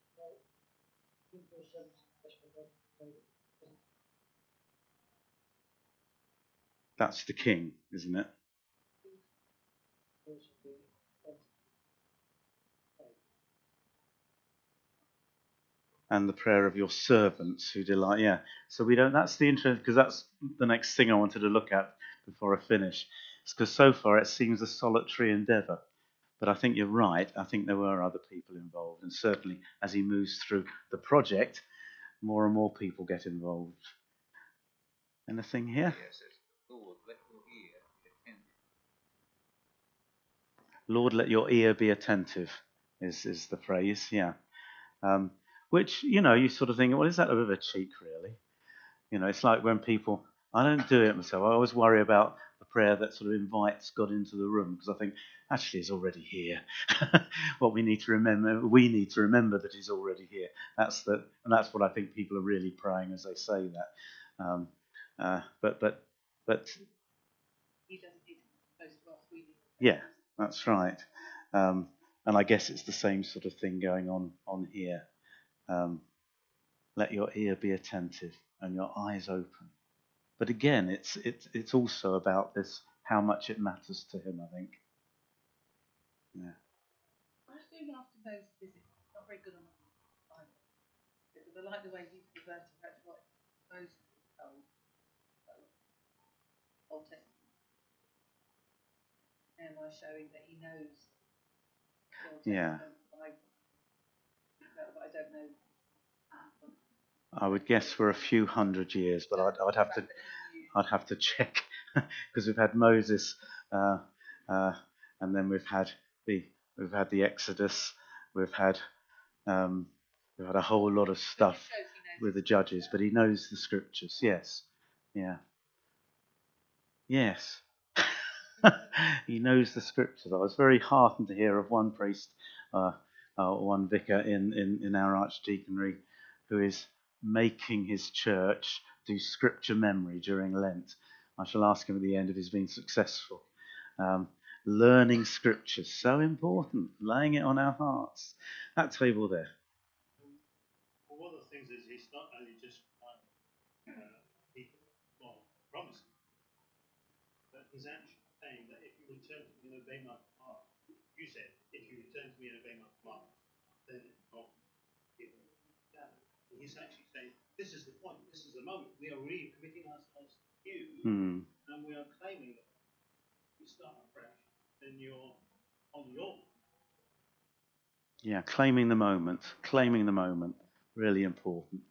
B: That's the King, isn't it? And the prayer of your servants who delight. Yeah. So we don't. That's the interest, because that's the next thing I wanted to look at before I finish. It's because so far it seems a solitary endeavour, but I think you're right. I think there were other people involved, and certainly as he moves through the project, more and more people get involved. Anything here?
H: Yes, Lord, let your ear be attentive.
B: Lord, let your ear be attentive is the phrase. Yeah. Which, you sort of think, well, is that a bit of a cheek, really? It's like when people, I don't do it myself. I always worry about the prayer that sort of invites God into the room, because I think, actually, he's already here. What we need to remember that he's already here. And that's what I think people are really praying as they say that. But
G: He doesn't need to close to us, we need to.
B: yeah, that's right. And I guess it's the same sort of thing going on here. Let your ear be attentive and your eyes open. But again, it's also about this, how much it matters to him, I think. Yeah.
J: I feel after Moses' visit, not very good on the Bible, because I like the way he's reverted back to what Moses was told. Old Testament. And by showing that he knows the Old Testament Bible. But I don't know.
B: I would guess for a few hundred years, but I'd have to check, because we've had Moses, and then we've had the Exodus, we've had a whole lot of stuff with the judges, but he knows the scriptures. Yes, yeah, yes. He knows the scriptures. I was very heartened to hear of one priest, one vicar in our archdeaconry, who is making his church do scripture memory during Lent. I shall ask him at the end if he's been successful. Learning scripture, so important, laying it on our hearts. That table there.
I: Well, one of the things is he's not only just people promising, but he's actually saying that if you return to me and obey my command, you said, if you return to me and obey my command, then I'll give you down. He's actually saying, this is the point, this is the moment. We are really committing ourselves to you, and we are claiming that you start afresh, then you're on your.
B: Yeah, claiming the moment, really important.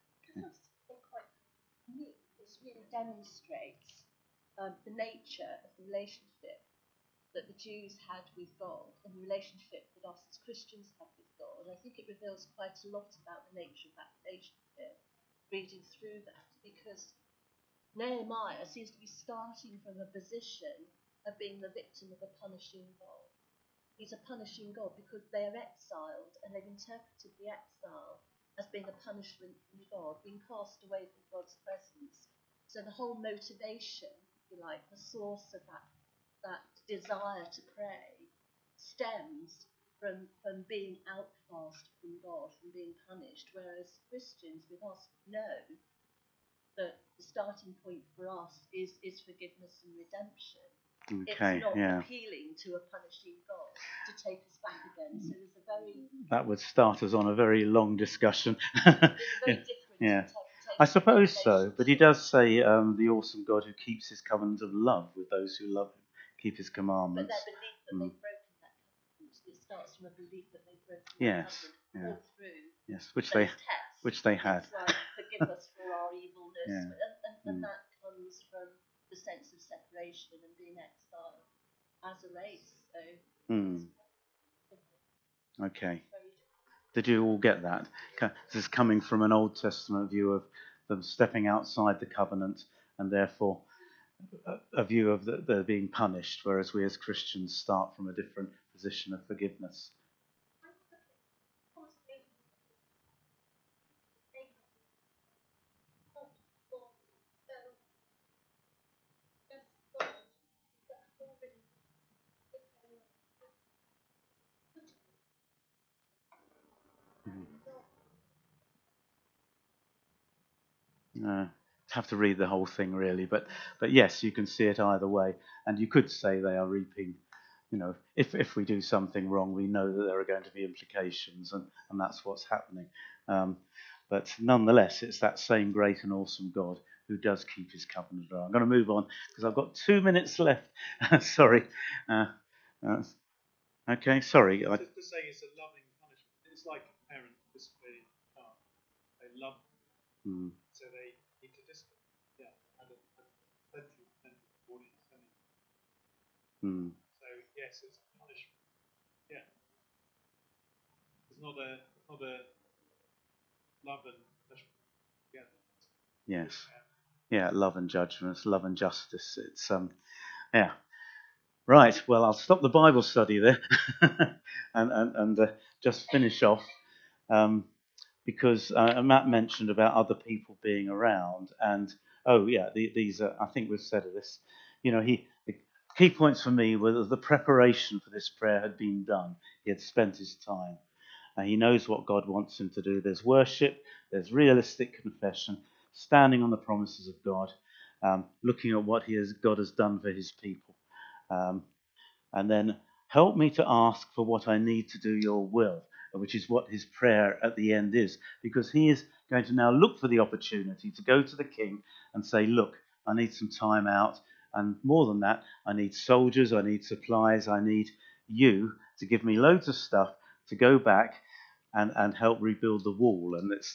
G: This really demonstrates the nature of the relationship that the Jews had with God and the relationship that us as Christians have with God. I think it reveals quite a lot about the nature of that relationship, reading through that, because Nehemiah seems to be starting from a position of being the victim of a punishing God. He's a punishing God because they're exiled, and they've interpreted the exile as being a punishment from God, being cast away from God's presence. So the whole motivation, if you like, the source of that desire to pray stems from being outcast from God, from being punished, whereas Christians with us know that the starting point for us is forgiveness and redemption.
B: Okay,
G: it's not
B: yeah.
G: appealing to a punishing God to take us back again. So there's a very...
B: That would start us on a very long discussion.
G: There's a very different
B: yeah.
G: interpretation.
B: I suppose so, but he does say the awesome God who keeps his covenant of love with those who love him, keep his commandments.
G: But their belief that they've broken that covenant, it starts from a belief that they've broken
B: yes,
G: that covenant
B: yeah.
G: all through.
B: Yes,
G: which they had. It's like, forgive us for our evilness,
B: yeah.
G: and that comes from the sense of separation and being exiled
B: Okay. Did you all get that? This is coming from an Old Testament view of them stepping outside the covenant, and therefore a view of they're being punished, whereas we as Christians start from a different position of forgiveness. Have to read the whole thing really, but yes, you can see it either way, and you could say they are reaping. If we do something wrong, we know that there are going to be implications, and that's what's happening. But nonetheless, it's that same great and awesome God who does keep his covenant. I'm going to move on because I've got 2 minutes left. Sorry. Okay, sorry.
K: Just to say it's a loving punishment. It's like a parent disciplining a child. They love them, so they need to discipline. Yeah, and plenty of audience. So yes, it's a punishment. Yeah, it's not a love and punishment together.
B: Yes. Yeah, love and judgment, love and justice. It's yeah. Right. Well, I'll stop the Bible study there and just finish off because Matt mentioned about other people being around, and these are, I think we've said this. The key points for me were that the preparation for this prayer had been done. He had spent his time. He knows what God wants him to do. There's worship. There's realistic confession. Standing on the promises of God. Looking at what God has done for his people. And then help me to ask for what I need to do your will, which is what his prayer at the end is, because he is going to now look for the opportunity to go to the king and say, look, I need some time out, and more than that, I need soldiers, I need supplies, I need you to give me loads of stuff to go back and help rebuild the wall. And it's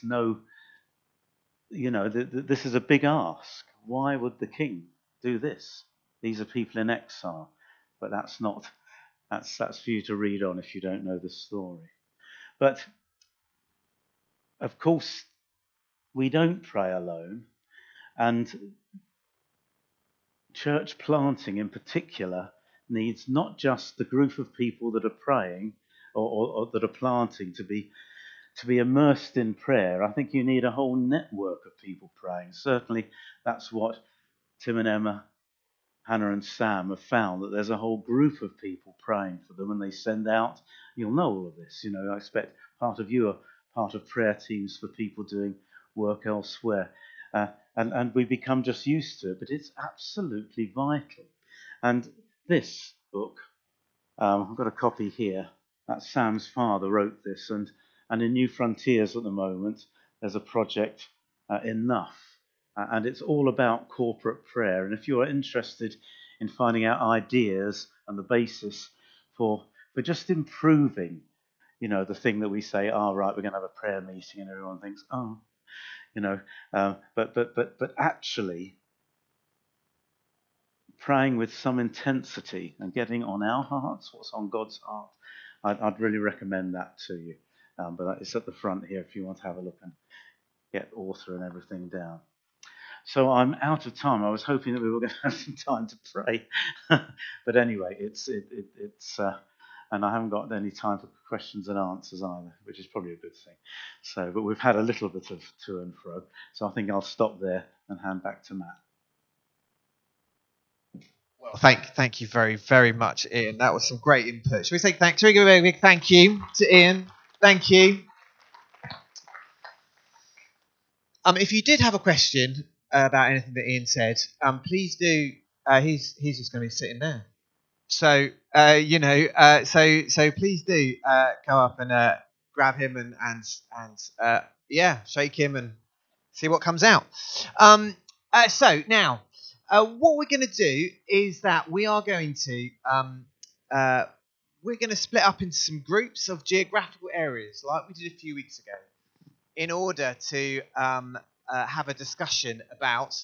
B: this is a big ask. Why would the king do this? These are people in exile. But that's for you to read on if you don't know the story. But of course, we don't pray alone, and church planting in particular needs not just the group of people that are praying or that are planting to be immersed in prayer. I think you need a whole network of people praying. Certainly, that's what Tim and Emma, Hannah and Sam have found, that there's a whole group of people praying for them, and they send out, you'll know all of this, I expect part of you are part of prayer teams for people doing work elsewhere. And we become just used to it, but it's absolutely vital. And this book, I've got a copy here, that's Sam's father wrote this, and in New Frontiers at the moment, there's a project, Enough. And it's all about corporate prayer. And if you're interested in finding out ideas and the basis for just improving, the thing that we say, right, we're going to have a prayer meeting, and everyone thinks, but actually praying with some intensity and getting on our hearts what's on God's heart, I'd really recommend that to you. But it's at the front here if you want to have a look and get author and everything down. So I'm out of time. I was hoping that we were going to have some time to pray, but anyway, it's and I haven't got any time for questions and answers either, which is probably a good thing. So, but we've had a little bit of to and fro, so I think I'll stop there and hand back to Matt.
L: Well, thank you very, very much, Ian. That was some great input. Shall we say thanks? Shall we give a big thank you to Ian? Thank you. If you did have a question about anything that Ian said, please do. He's just going to be sitting there. So so please do go up and grab him and shake him and see what comes out. So now, what we're going to do is that we are going to split up into some groups of geographical areas, like we did a few weeks ago, in order to have a discussion about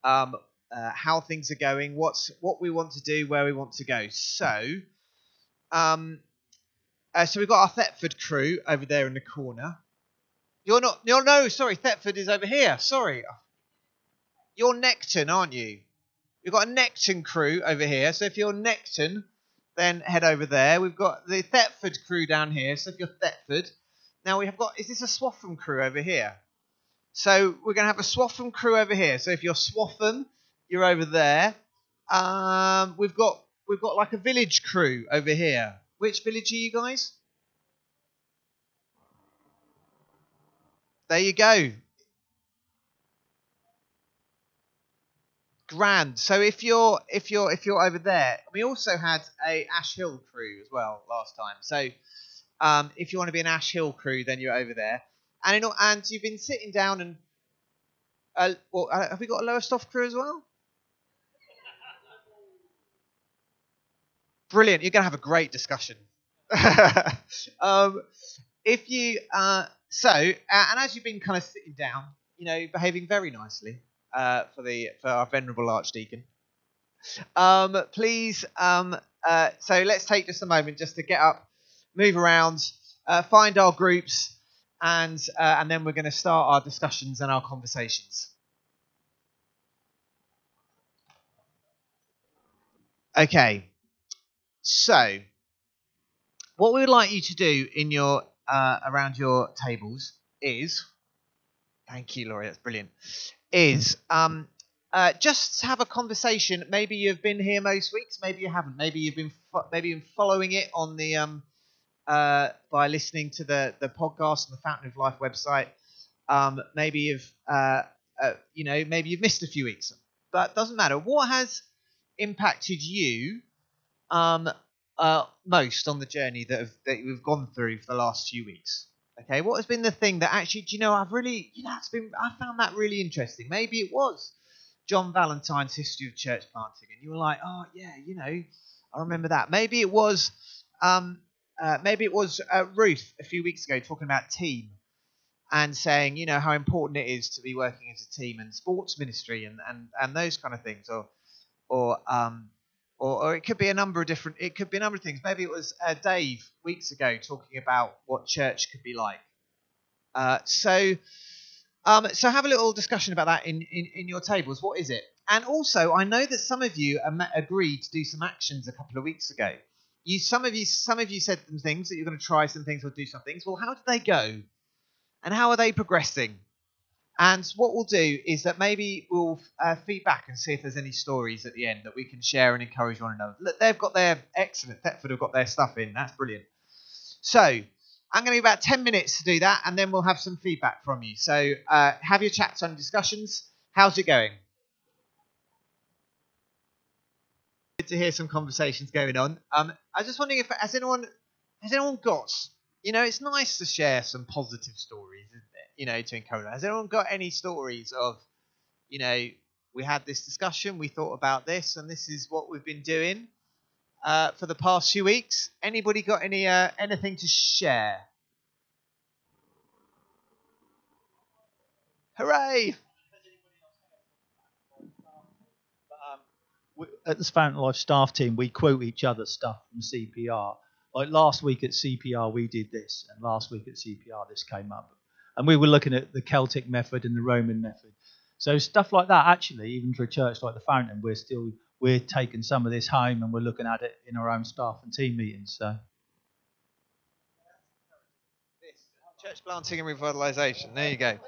L: how things are going, what we want to do, where we want to go. So So we've got our Thetford crew over there in the corner. Sorry, Thetford is over here. Sorry. You're Necton, aren't you? We've got a Necton crew over here. So if you're Necton, then head over there. We've got the Thetford crew down here. So if you're Thetford. Now we have got, is this a Swaffham crew over here? So we're going to have a Swaffham crew over here. So if you're Swaffham, you're over there. We've got like a village crew over here. Which village are you guys? There you go. Grand. So if you're over there, we also had a Ash Hill crew as well last time. So if you want to be an Ash Hill crew, then you're over there. And you've been sitting down and have we got a Lowestoft crew as well? Brilliant. You're going to have a great discussion. And as you've been kind of sitting down, behaving very nicely for our venerable Archdeacon, please. So let's take just a moment just to get up, move around, find our groups, and then we're going to start our discussions and our conversations. Okay. So, what we would like you to do in your around your tables is, thank you, Laurie, that's brilliant. Is just have a conversation. Maybe you've been here most weeks, maybe you haven't. Maybe you've been following it on the by listening to the podcast on the Fountain of Life website. Maybe you've maybe you've missed a few weeks, but it doesn't matter. What has impacted you most on the journey that we've gone through for the last few weeks? Okay, what has been the thing that actually, I found that really interesting. Maybe it was John Valentine's History of Church Planting, and you were like, oh yeah, I remember that. Maybe it was Ruth a few weeks ago talking about team and saying, how important it is to be working as a team and sports ministry and those kind of things, or it could be a number of things. Maybe it was Dave weeks ago talking about what church could be like. So have a little discussion about that in your tables. What is it? And also, I know that some of you agreed to do some actions a couple of weeks ago. Some of you said some things that you're going to try some things or do some things. Well, how did they go? And how are they progressing? And what we'll do is that maybe we'll feed back and see if there's any stories at the end that we can share and encourage one another. Look, they've got their excellent. Thetford have got their stuff in. That's brilliant. So I'm going to give about 10 minutes to do that, and then we'll have some feedback from you. So have your chats and discussions. How's it going? Good to hear some conversations going on. I was just wondering if has anyone got? It's nice to share some positive stories, isn't it? To encourage. Has anyone got any stories of, we had this discussion, we thought about this, and this is what we've been doing for the past few weeks? Anybody got anything to share? Hooray!
M: At the Fountain Life staff team, we quote each other stuff from CPR. Like last week at CPR, we did this, and last week at CPR, this came up. And we were looking at the Celtic method and the Roman method. So stuff like that, actually, even for a church like the Fountain, we're taking some of this home and we're looking at it in our own staff and team meetings. So.
L: Church planting and revitalisation. There you go.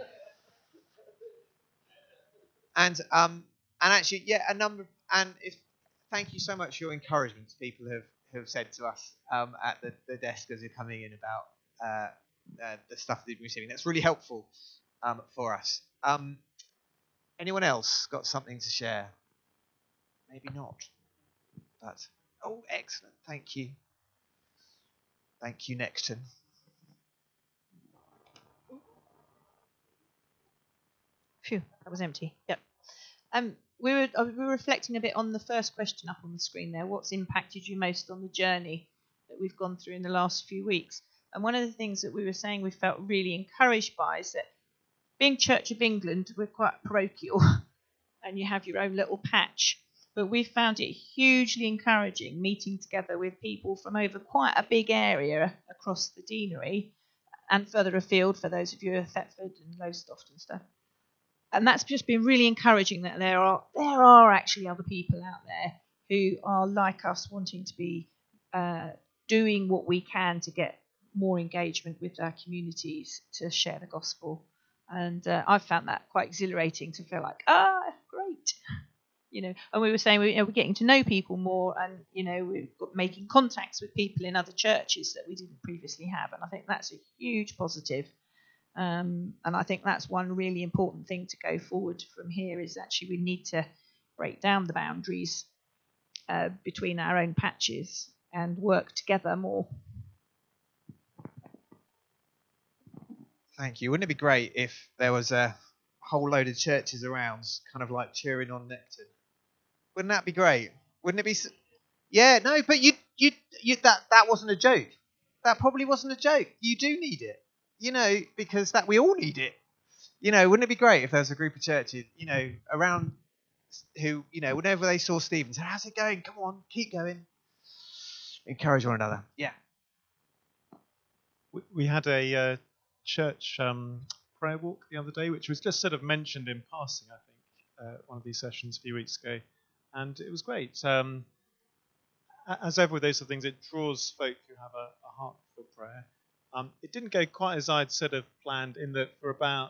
L: And actually, yeah, thank you so much for your encouragement. People have said to us at the desk as you're coming in about the stuff that you've been receiving. That's really helpful for us. Anyone else got something to share? Maybe not. But excellent. Thank you. Thank you, Necton.
N: Phew, that was empty. Yep. We were reflecting a bit on the first question up on the screen there. What's impacted you most on the journey that we've gone through in the last few weeks? And one of the things that we were saying we felt really encouraged by is that being Church of England, we're quite parochial, and you have your own little patch. but we found it hugely encouraging meeting together with people from over quite a big area across the deanery and further afield for those of you at Thetford and Lowestoft and stuff. And that's just been really encouraging that there are actually other people out there who are like us, wanting to be doing what we can to get more engagement with our communities to share the gospel. And I've found that quite exhilarating to feel like, great. And we were saying we're getting to know people more, and we're making contacts with people in other churches that we didn't previously have, and I think that's a huge positive. And I think that's one really important thing to go forward from here, is actually we need to break down the boundaries between our own patches and work together more.
L: Thank you. Wouldn't it be great if there was a whole load of churches around kind of like cheering on Necton? Wouldn't that be great? Wouldn't it be? Yeah, no, but you that wasn't a joke. That probably wasn't a joke. You do need it, because that we all need it. Wouldn't it be great if there was a group of churches, around who, whenever they saw Stephen, said, "How's it going? Come on, keep going." Encourage one another. Yeah.
K: We had a church prayer walk the other day, which was just sort of mentioned in passing, I think, one of these sessions a few weeks ago. And it was great. As ever with those sort of things, it draws folk who have a heart for prayer. It didn't go quite as I'd sort of planned, in that for about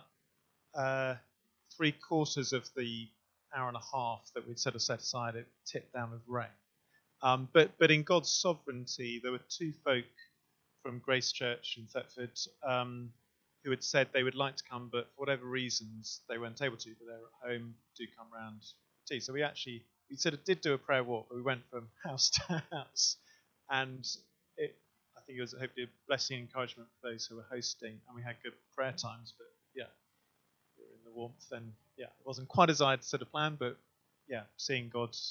K: 3/4 of the hour and a half that we'd sort of set aside, it tipped down with rain. But in God's sovereignty, there were 2 folk from Grace Church in Thetford who had said they would like to come, but for whatever reasons they weren't able to, but they're at home, do come round for tea. So we sort of did do a prayer walk, but we went from house to house, and I think it was hopefully a blessing and encouragement for those who were hosting, and we had good prayer times. But yeah, we were in the warmth, and yeah, it wasn't quite as I'd sort of planned, but yeah, seeing God's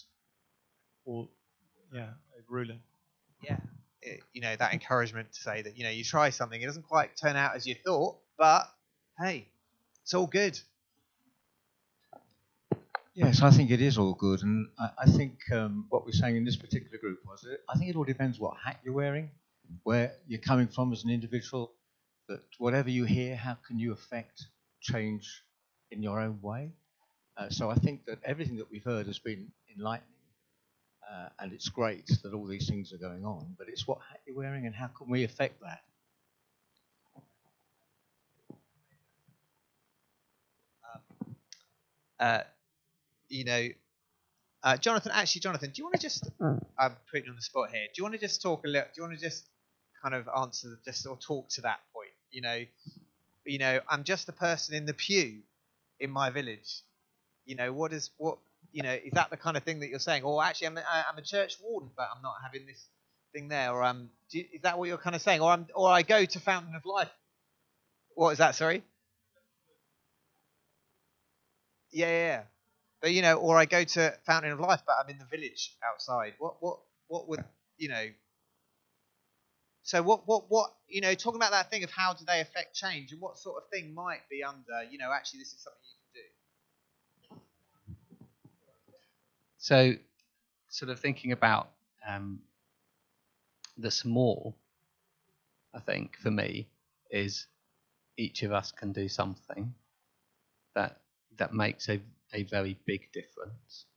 K: ruling.
L: Yeah, that encouragement to say that you try something, it doesn't quite turn out as you thought, but hey, it's all good.
O: Yes, I think it is all good, and I think what we're saying in this particular group was, I think it all depends what hat you're wearing, where you're coming from as an individual, that whatever you hear, how can you affect change in your own way? So I think that everything that we've heard has been enlightening, and it's great that all these things are going on, but it's what hat you're wearing and how can we affect that?
L: Jonathan, do you want to just, I'm putting you on the spot here, do you want to just talk a little, do you want to just kind of answer, just or talk to that point? I'm just a person in the pew in my village. Is that the kind of thing that you're saying? Or actually, I'm a church warden, but I'm not having this thing there. Or is that what you're kind of saying? Or I go to Fountain of Life. What is that? Sorry. Yeah. But or I go to Fountain of Life, but I'm in the village outside. What would So what talking about that thing of how do they affect change, and what sort of thing might be under, actually this is something you can do.
A: So, sort of thinking about the small, I think for me is each of us can do something that makes a very big difference.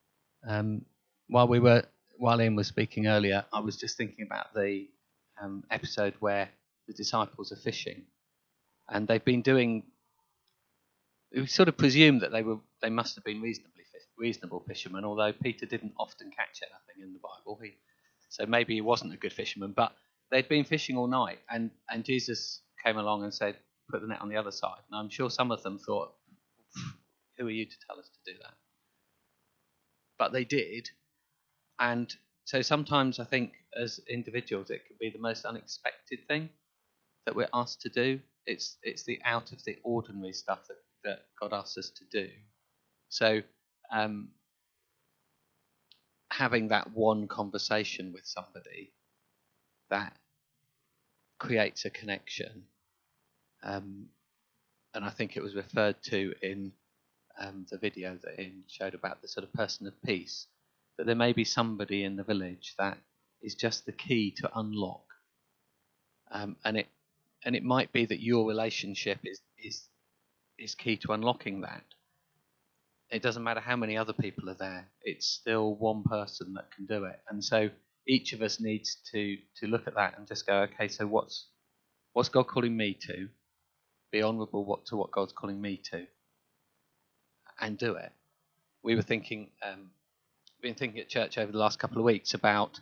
A: While Ian was speaking earlier, I was just thinking about the episode where the disciples are fishing, and they've been doing. We sort of presume that they must have been reasonable fishermen, although Peter didn't often catch anything in the Bible. So maybe he wasn't a good fisherman, but they'd been fishing all night, and Jesus came along and said, "Put the net on the other side." And I'm sure some of them thought, "Who are you to tell us to do that?" But they did, and so sometimes I think as individuals it can be the most unexpected thing that we're asked to do. It's the out of the ordinary stuff that God asks us to do. So having that one conversation with somebody that creates a connection, and I think it was referred to in the video that Ian showed about the sort of person of peace. that there may be somebody in the village that is just the key to unlock. And it might be that your relationship is key to unlocking that. It doesn't matter how many other people are there. It's still one person that can do it. And so each of us needs to look at that and just go, okay, so what's God calling me to? Be honourable to what God's calling me to, and do it. We were thinking, been thinking at church over the last couple of weeks about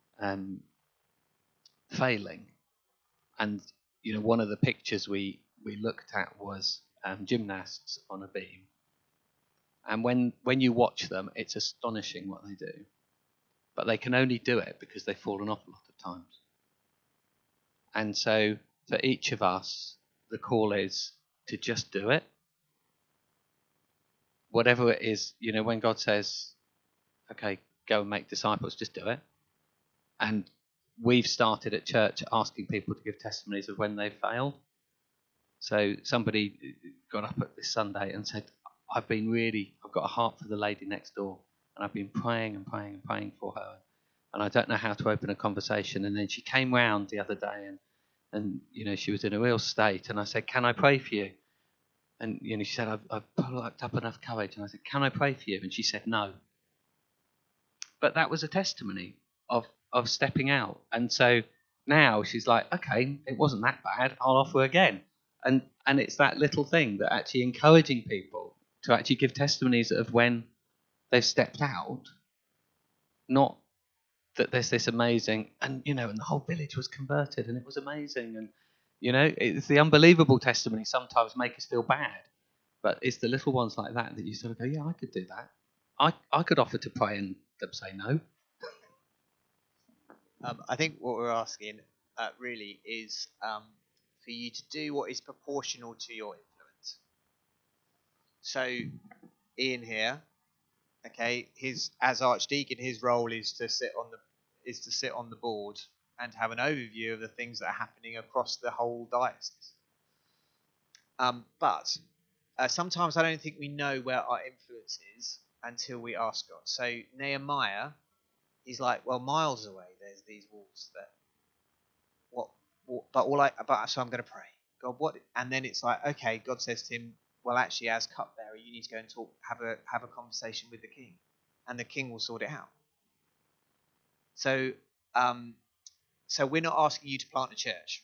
A: failing, and one of the pictures we looked at was gymnasts on a beam, and when you watch them, it's astonishing what they do, but they can only do it because they've fallen off a lot of times. And so for each of us, the call is to just do it. Whatever it is, when God says, okay, go and make disciples, just do it. And we've started at church asking people to give testimonies of when they've failed. So somebody got up at this Sunday and said, I've got a heart for the lady next door, and I've been praying and praying and praying for her, and I don't know how to open a conversation. And then she came round the other day, and she was in a real state, and I said, can I pray for you? And she said, I've plucked up enough courage. And I said, can I pray for you? And she said, no. But that was a testimony of stepping out. And so now she's like, okay, it wasn't that bad, I'll offer again. And it's that little thing that actually encouraging people to actually give testimonies of when they've stepped out, not that there's this amazing, and the whole village was converted and it was amazing, and it's the unbelievable testimony sometimes make us feel bad, but it's the little ones like that you sort of go, yeah, I could do that. I could offer to pray and them say no.
L: I think what we're asking really is for you to do what is proportional to your influence. So Ian here, okay, as Archdeacon, his role is to sit on the board and have an overview of the things that are happening across the whole diocese. But sometimes I don't think we know where our influence is until we ask God. So Nehemiah, he's like, well, miles away, there's these walls that, so I'm going to pray. God, what? And then it's like, okay, God says to him, well, actually, as cupbearer, you need to go and have a conversation with the king, and the king will sort it out. So, so we're not asking you to plant a church,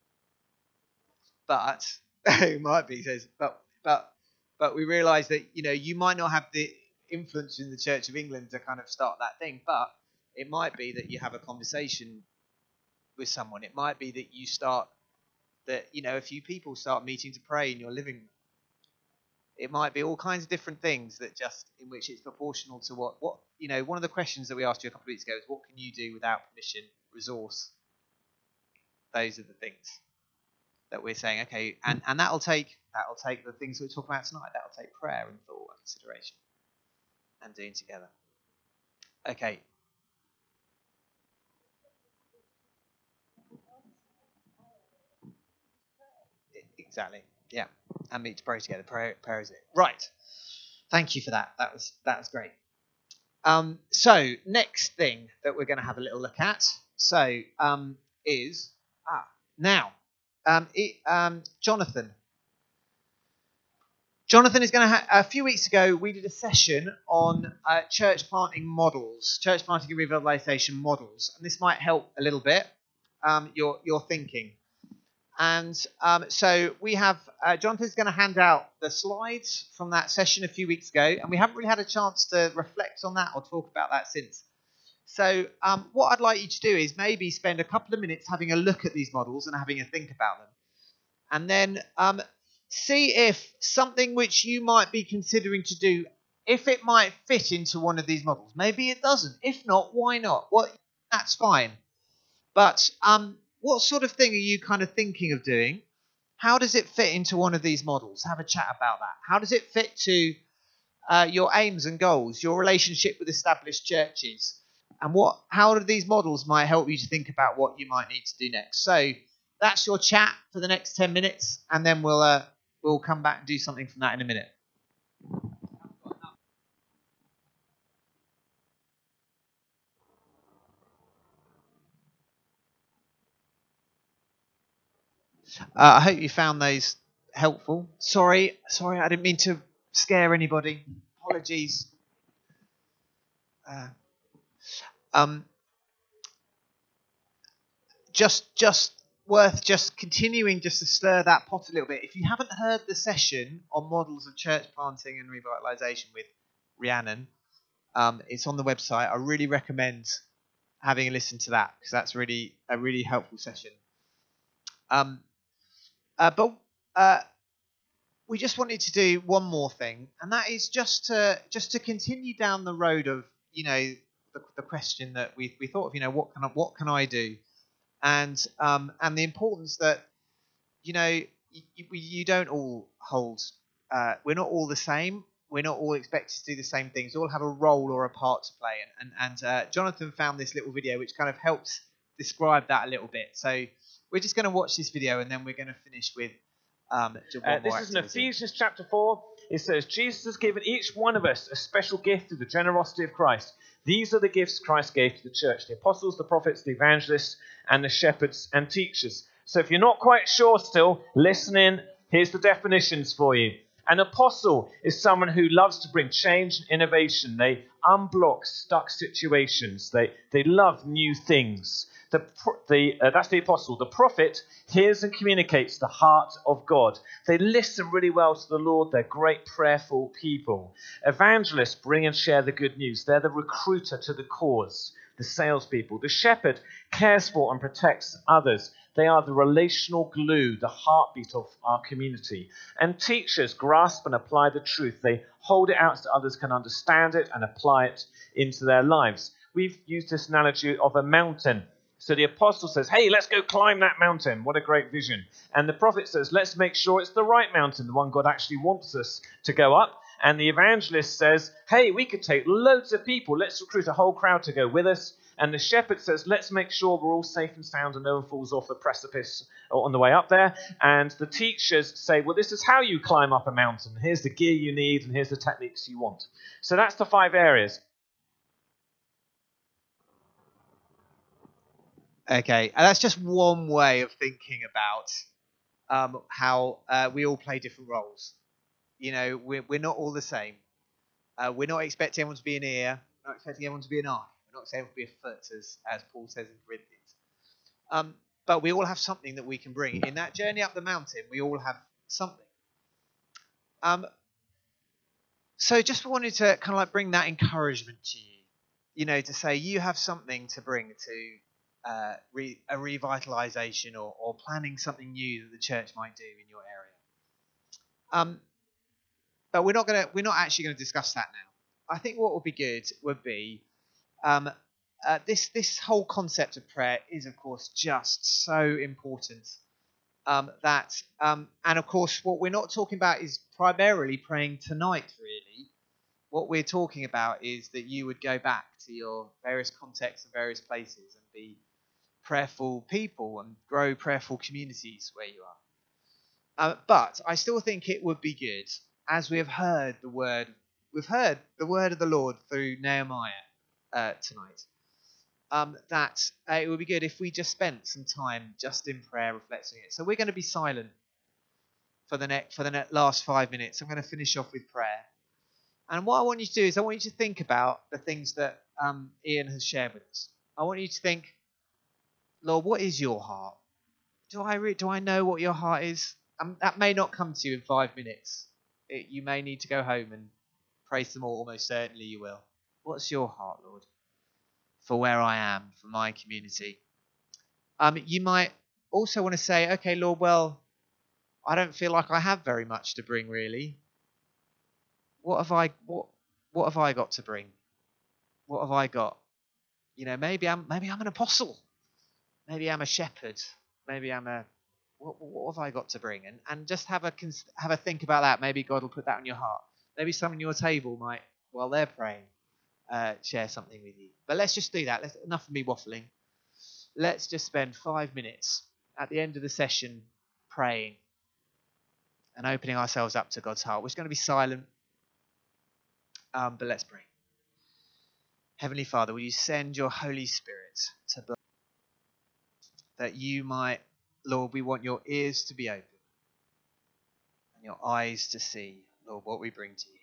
L: but it might be. Says, but we realise that you might not have the influence in the Church of England to kind of start that thing, but it might be that you have a conversation with someone. It might be that you start that a few people start meeting to pray in your living room. It might be all kinds of different things that just in which it's proportional to what one of the questions that we asked you a couple of weeks ago is, what can you do without permission, resource? Those are the things that we're saying, okay, and that'll take the things that we're talking about tonight. That'll take prayer and thought and consideration and doing together. Okay. Exactly. Yeah. And meet to pray together. Prayer is it. Right. Thank you for that. That was great. So next thing that we're going to have a little look at is Jonathan. Jonathan is going to a few weeks ago we did a session on church planting models, church planting and revitalisation models, and this might help a little bit your thinking. And so we have Jonathan's going to hand out the slides from that session a few weeks ago, and we haven't really had a chance to reflect on that or talk about that since. So what I'd like you to do is maybe spend a couple of minutes having a look at these models and having a think about them, and then see if something which you might be considering to do, if it might fit into one of these models. Maybe it doesn't. If not, why not? That's fine. But what sort of thing are you kind of thinking of doing? How does it fit into one of these models? Have a chat about that. How does it fit to your aims and goals, your relationship with established churches? And how do these models might help you to think about what you might need to do next? So that's your chat for the next 10 minutes, and then we'll come back and do something from that in a minute. I hope you found those helpful. Sorry, I didn't mean to scare anybody. Apologies. Just worth just continuing just to stir that pot a little bit. If you haven't heard the session on models of church planting and revitalisation with Rhiannon, it's on the website. I really recommend having a listen to that because that's really a really helpful session. But we just wanted to do one more thing, and that is just to continue down the road of the question that we thought of. What can I do, and the importance that you don't all hold. We're not all the same. We're not all expected to do the same things. We all have a role or a part to play. And Jonathan found this little video which kind of helps describe that a little bit. So we're just going to watch this video and then we're going to finish with
P: this is in Ephesians chapter 4. It says, Jesus has given each one of us a special gift of the generosity of Christ. These are the gifts Christ gave to the church: the apostles, the prophets, the evangelists, and the shepherds and teachers. So if you're not quite sure still, listen in. Here's the definitions for you. An apostle is someone who loves to bring change and innovation. They unblock stuck situations. They love new things. That's the apostle. The prophet hears and communicates the heart of God. They listen really well to the Lord. They're great prayerful people. Evangelists bring and share the good news. They're the recruiter to the cause, the salespeople. The shepherd cares for and protects others. They are the relational glue, the heartbeat of our community. And teachers grasp and apply the truth. They hold it out so others can understand it and apply it into their lives. We've used this analogy of a mountain. So the apostle says, hey, let's go climb that mountain. What a great vision. And the prophet says, let's make sure it's the right mountain, the one God actually wants us to go up. And the evangelist says, hey, we could take loads of people. Let's recruit a whole crowd to go with us. And the shepherd says, let's make sure we're all safe and sound and no one falls off the precipice on the way up there. And the teachers say, well, this is how you climb up a mountain. Here's the gear you need and here's the techniques you want. So that's the 5 areas.
L: Okay, and that's just one way of thinking about how we all play different roles. We're not all the same. We're not expecting everyone to be an ear. We're not expecting everyone to be an eye. We're not saying to be a foot, as Paul says in Corinthians. But we all have something that we can bring. In that journey up the mountain, we all have something. So just wanted to kind of like bring that encouragement to you. To say you have something to bring to a revitalization or planning something new that the church might do in your area. But we're not actually going to discuss that now. I think what would be good would be this whole concept of prayer is, of course, just so important and of course, what we're not talking about is primarily praying tonight, really. What we're talking about is that you would go back to your various contexts and various places and be prayerful people and grow prayerful communities where you are. But I still think it would be good, as we have heard the word of the Lord through Nehemiah tonight, that it would be good if we just spent some time just in prayer reflecting it. So we're going to be silent for the last 5 minutes. I'm going to finish off with prayer. And what I want you to do is I want you to think about the things that Ian has shared with us. I want you to think, Lord, what is your heart? Do I know what your heart is? That may not come to you in 5 minutes. You may need to go home and pray some more. Almost certainly you will. What's your heart, Lord, for where I am, for my community? You might also want to say, okay, Lord, well, I don't feel like I have very much to bring, really. What have I got to bring? What have I got? Maybe I'm an apostle. Maybe I'm a shepherd. Maybe I'm a. What have I got to bring? And just have a think about that. Maybe God will put that on your heart. Maybe someone at your table might, while they're praying, share something with you. But let's just do that. Enough of me waffling. Let's just spend 5 minutes at the end of the session praying and opening ourselves up to God's heart. We're just going to be silent, but let's pray. Heavenly Father, will you send your Holy Spirit to bless, that you might Lord, we want your ears to be open and your eyes to see, Lord, what we bring to you.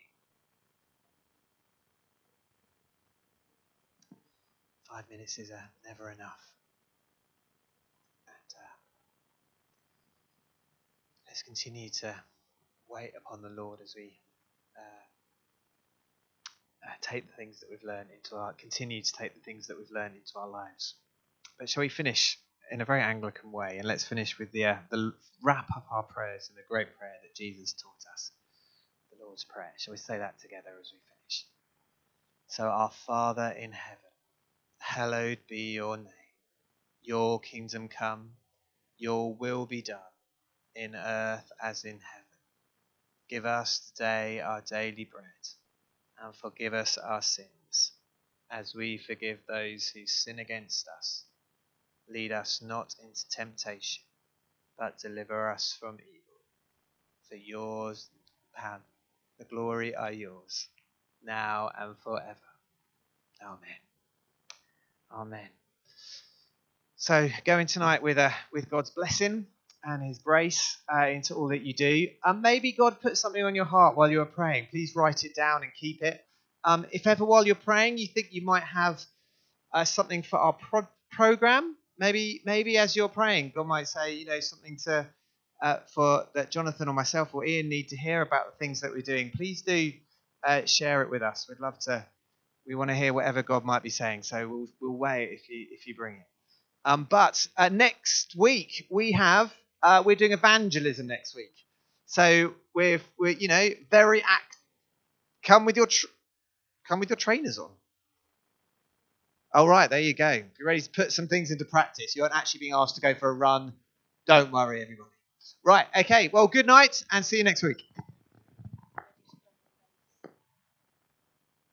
L: 5 minutes is never enough. And let's continue to wait upon the Lord as we take the things that we've learned continue to take the things that we've learned into our lives. But shall we finish in a very Anglican way? And let's finish with the wrap up our prayers in the great prayer that Jesus taught us, the Lord's Prayer. Shall we say that together as we finish? So, our Father in heaven, hallowed be your name. Your kingdom come, your will be done, in earth as in heaven. Give us today our daily bread, and forgive us our sins, as we forgive those who sin against us. Lead us not into temptation, but deliver us from evil. For yours, and the glory are yours, now and forever. Amen. Amen. So, going tonight with God's blessing and his grace into all that you do. Maybe God put something on your heart while you were praying. Please write it down and keep it. If ever while you're praying you think you might have something for our program, maybe as you're praying, God might say, something to for that Jonathan or myself or Ian need to hear about the things that we're doing. Please do share it with us. We'd love to. We want to hear whatever God might be saying. So we'll wait if you bring it. But next week we're doing evangelism next week. So we're very come with your trainers on. All right, there you go. You're ready to put some things into practice. You aren't actually being asked to go for a run. Don't worry, everybody. Right, okay. Well, good night and see you next week.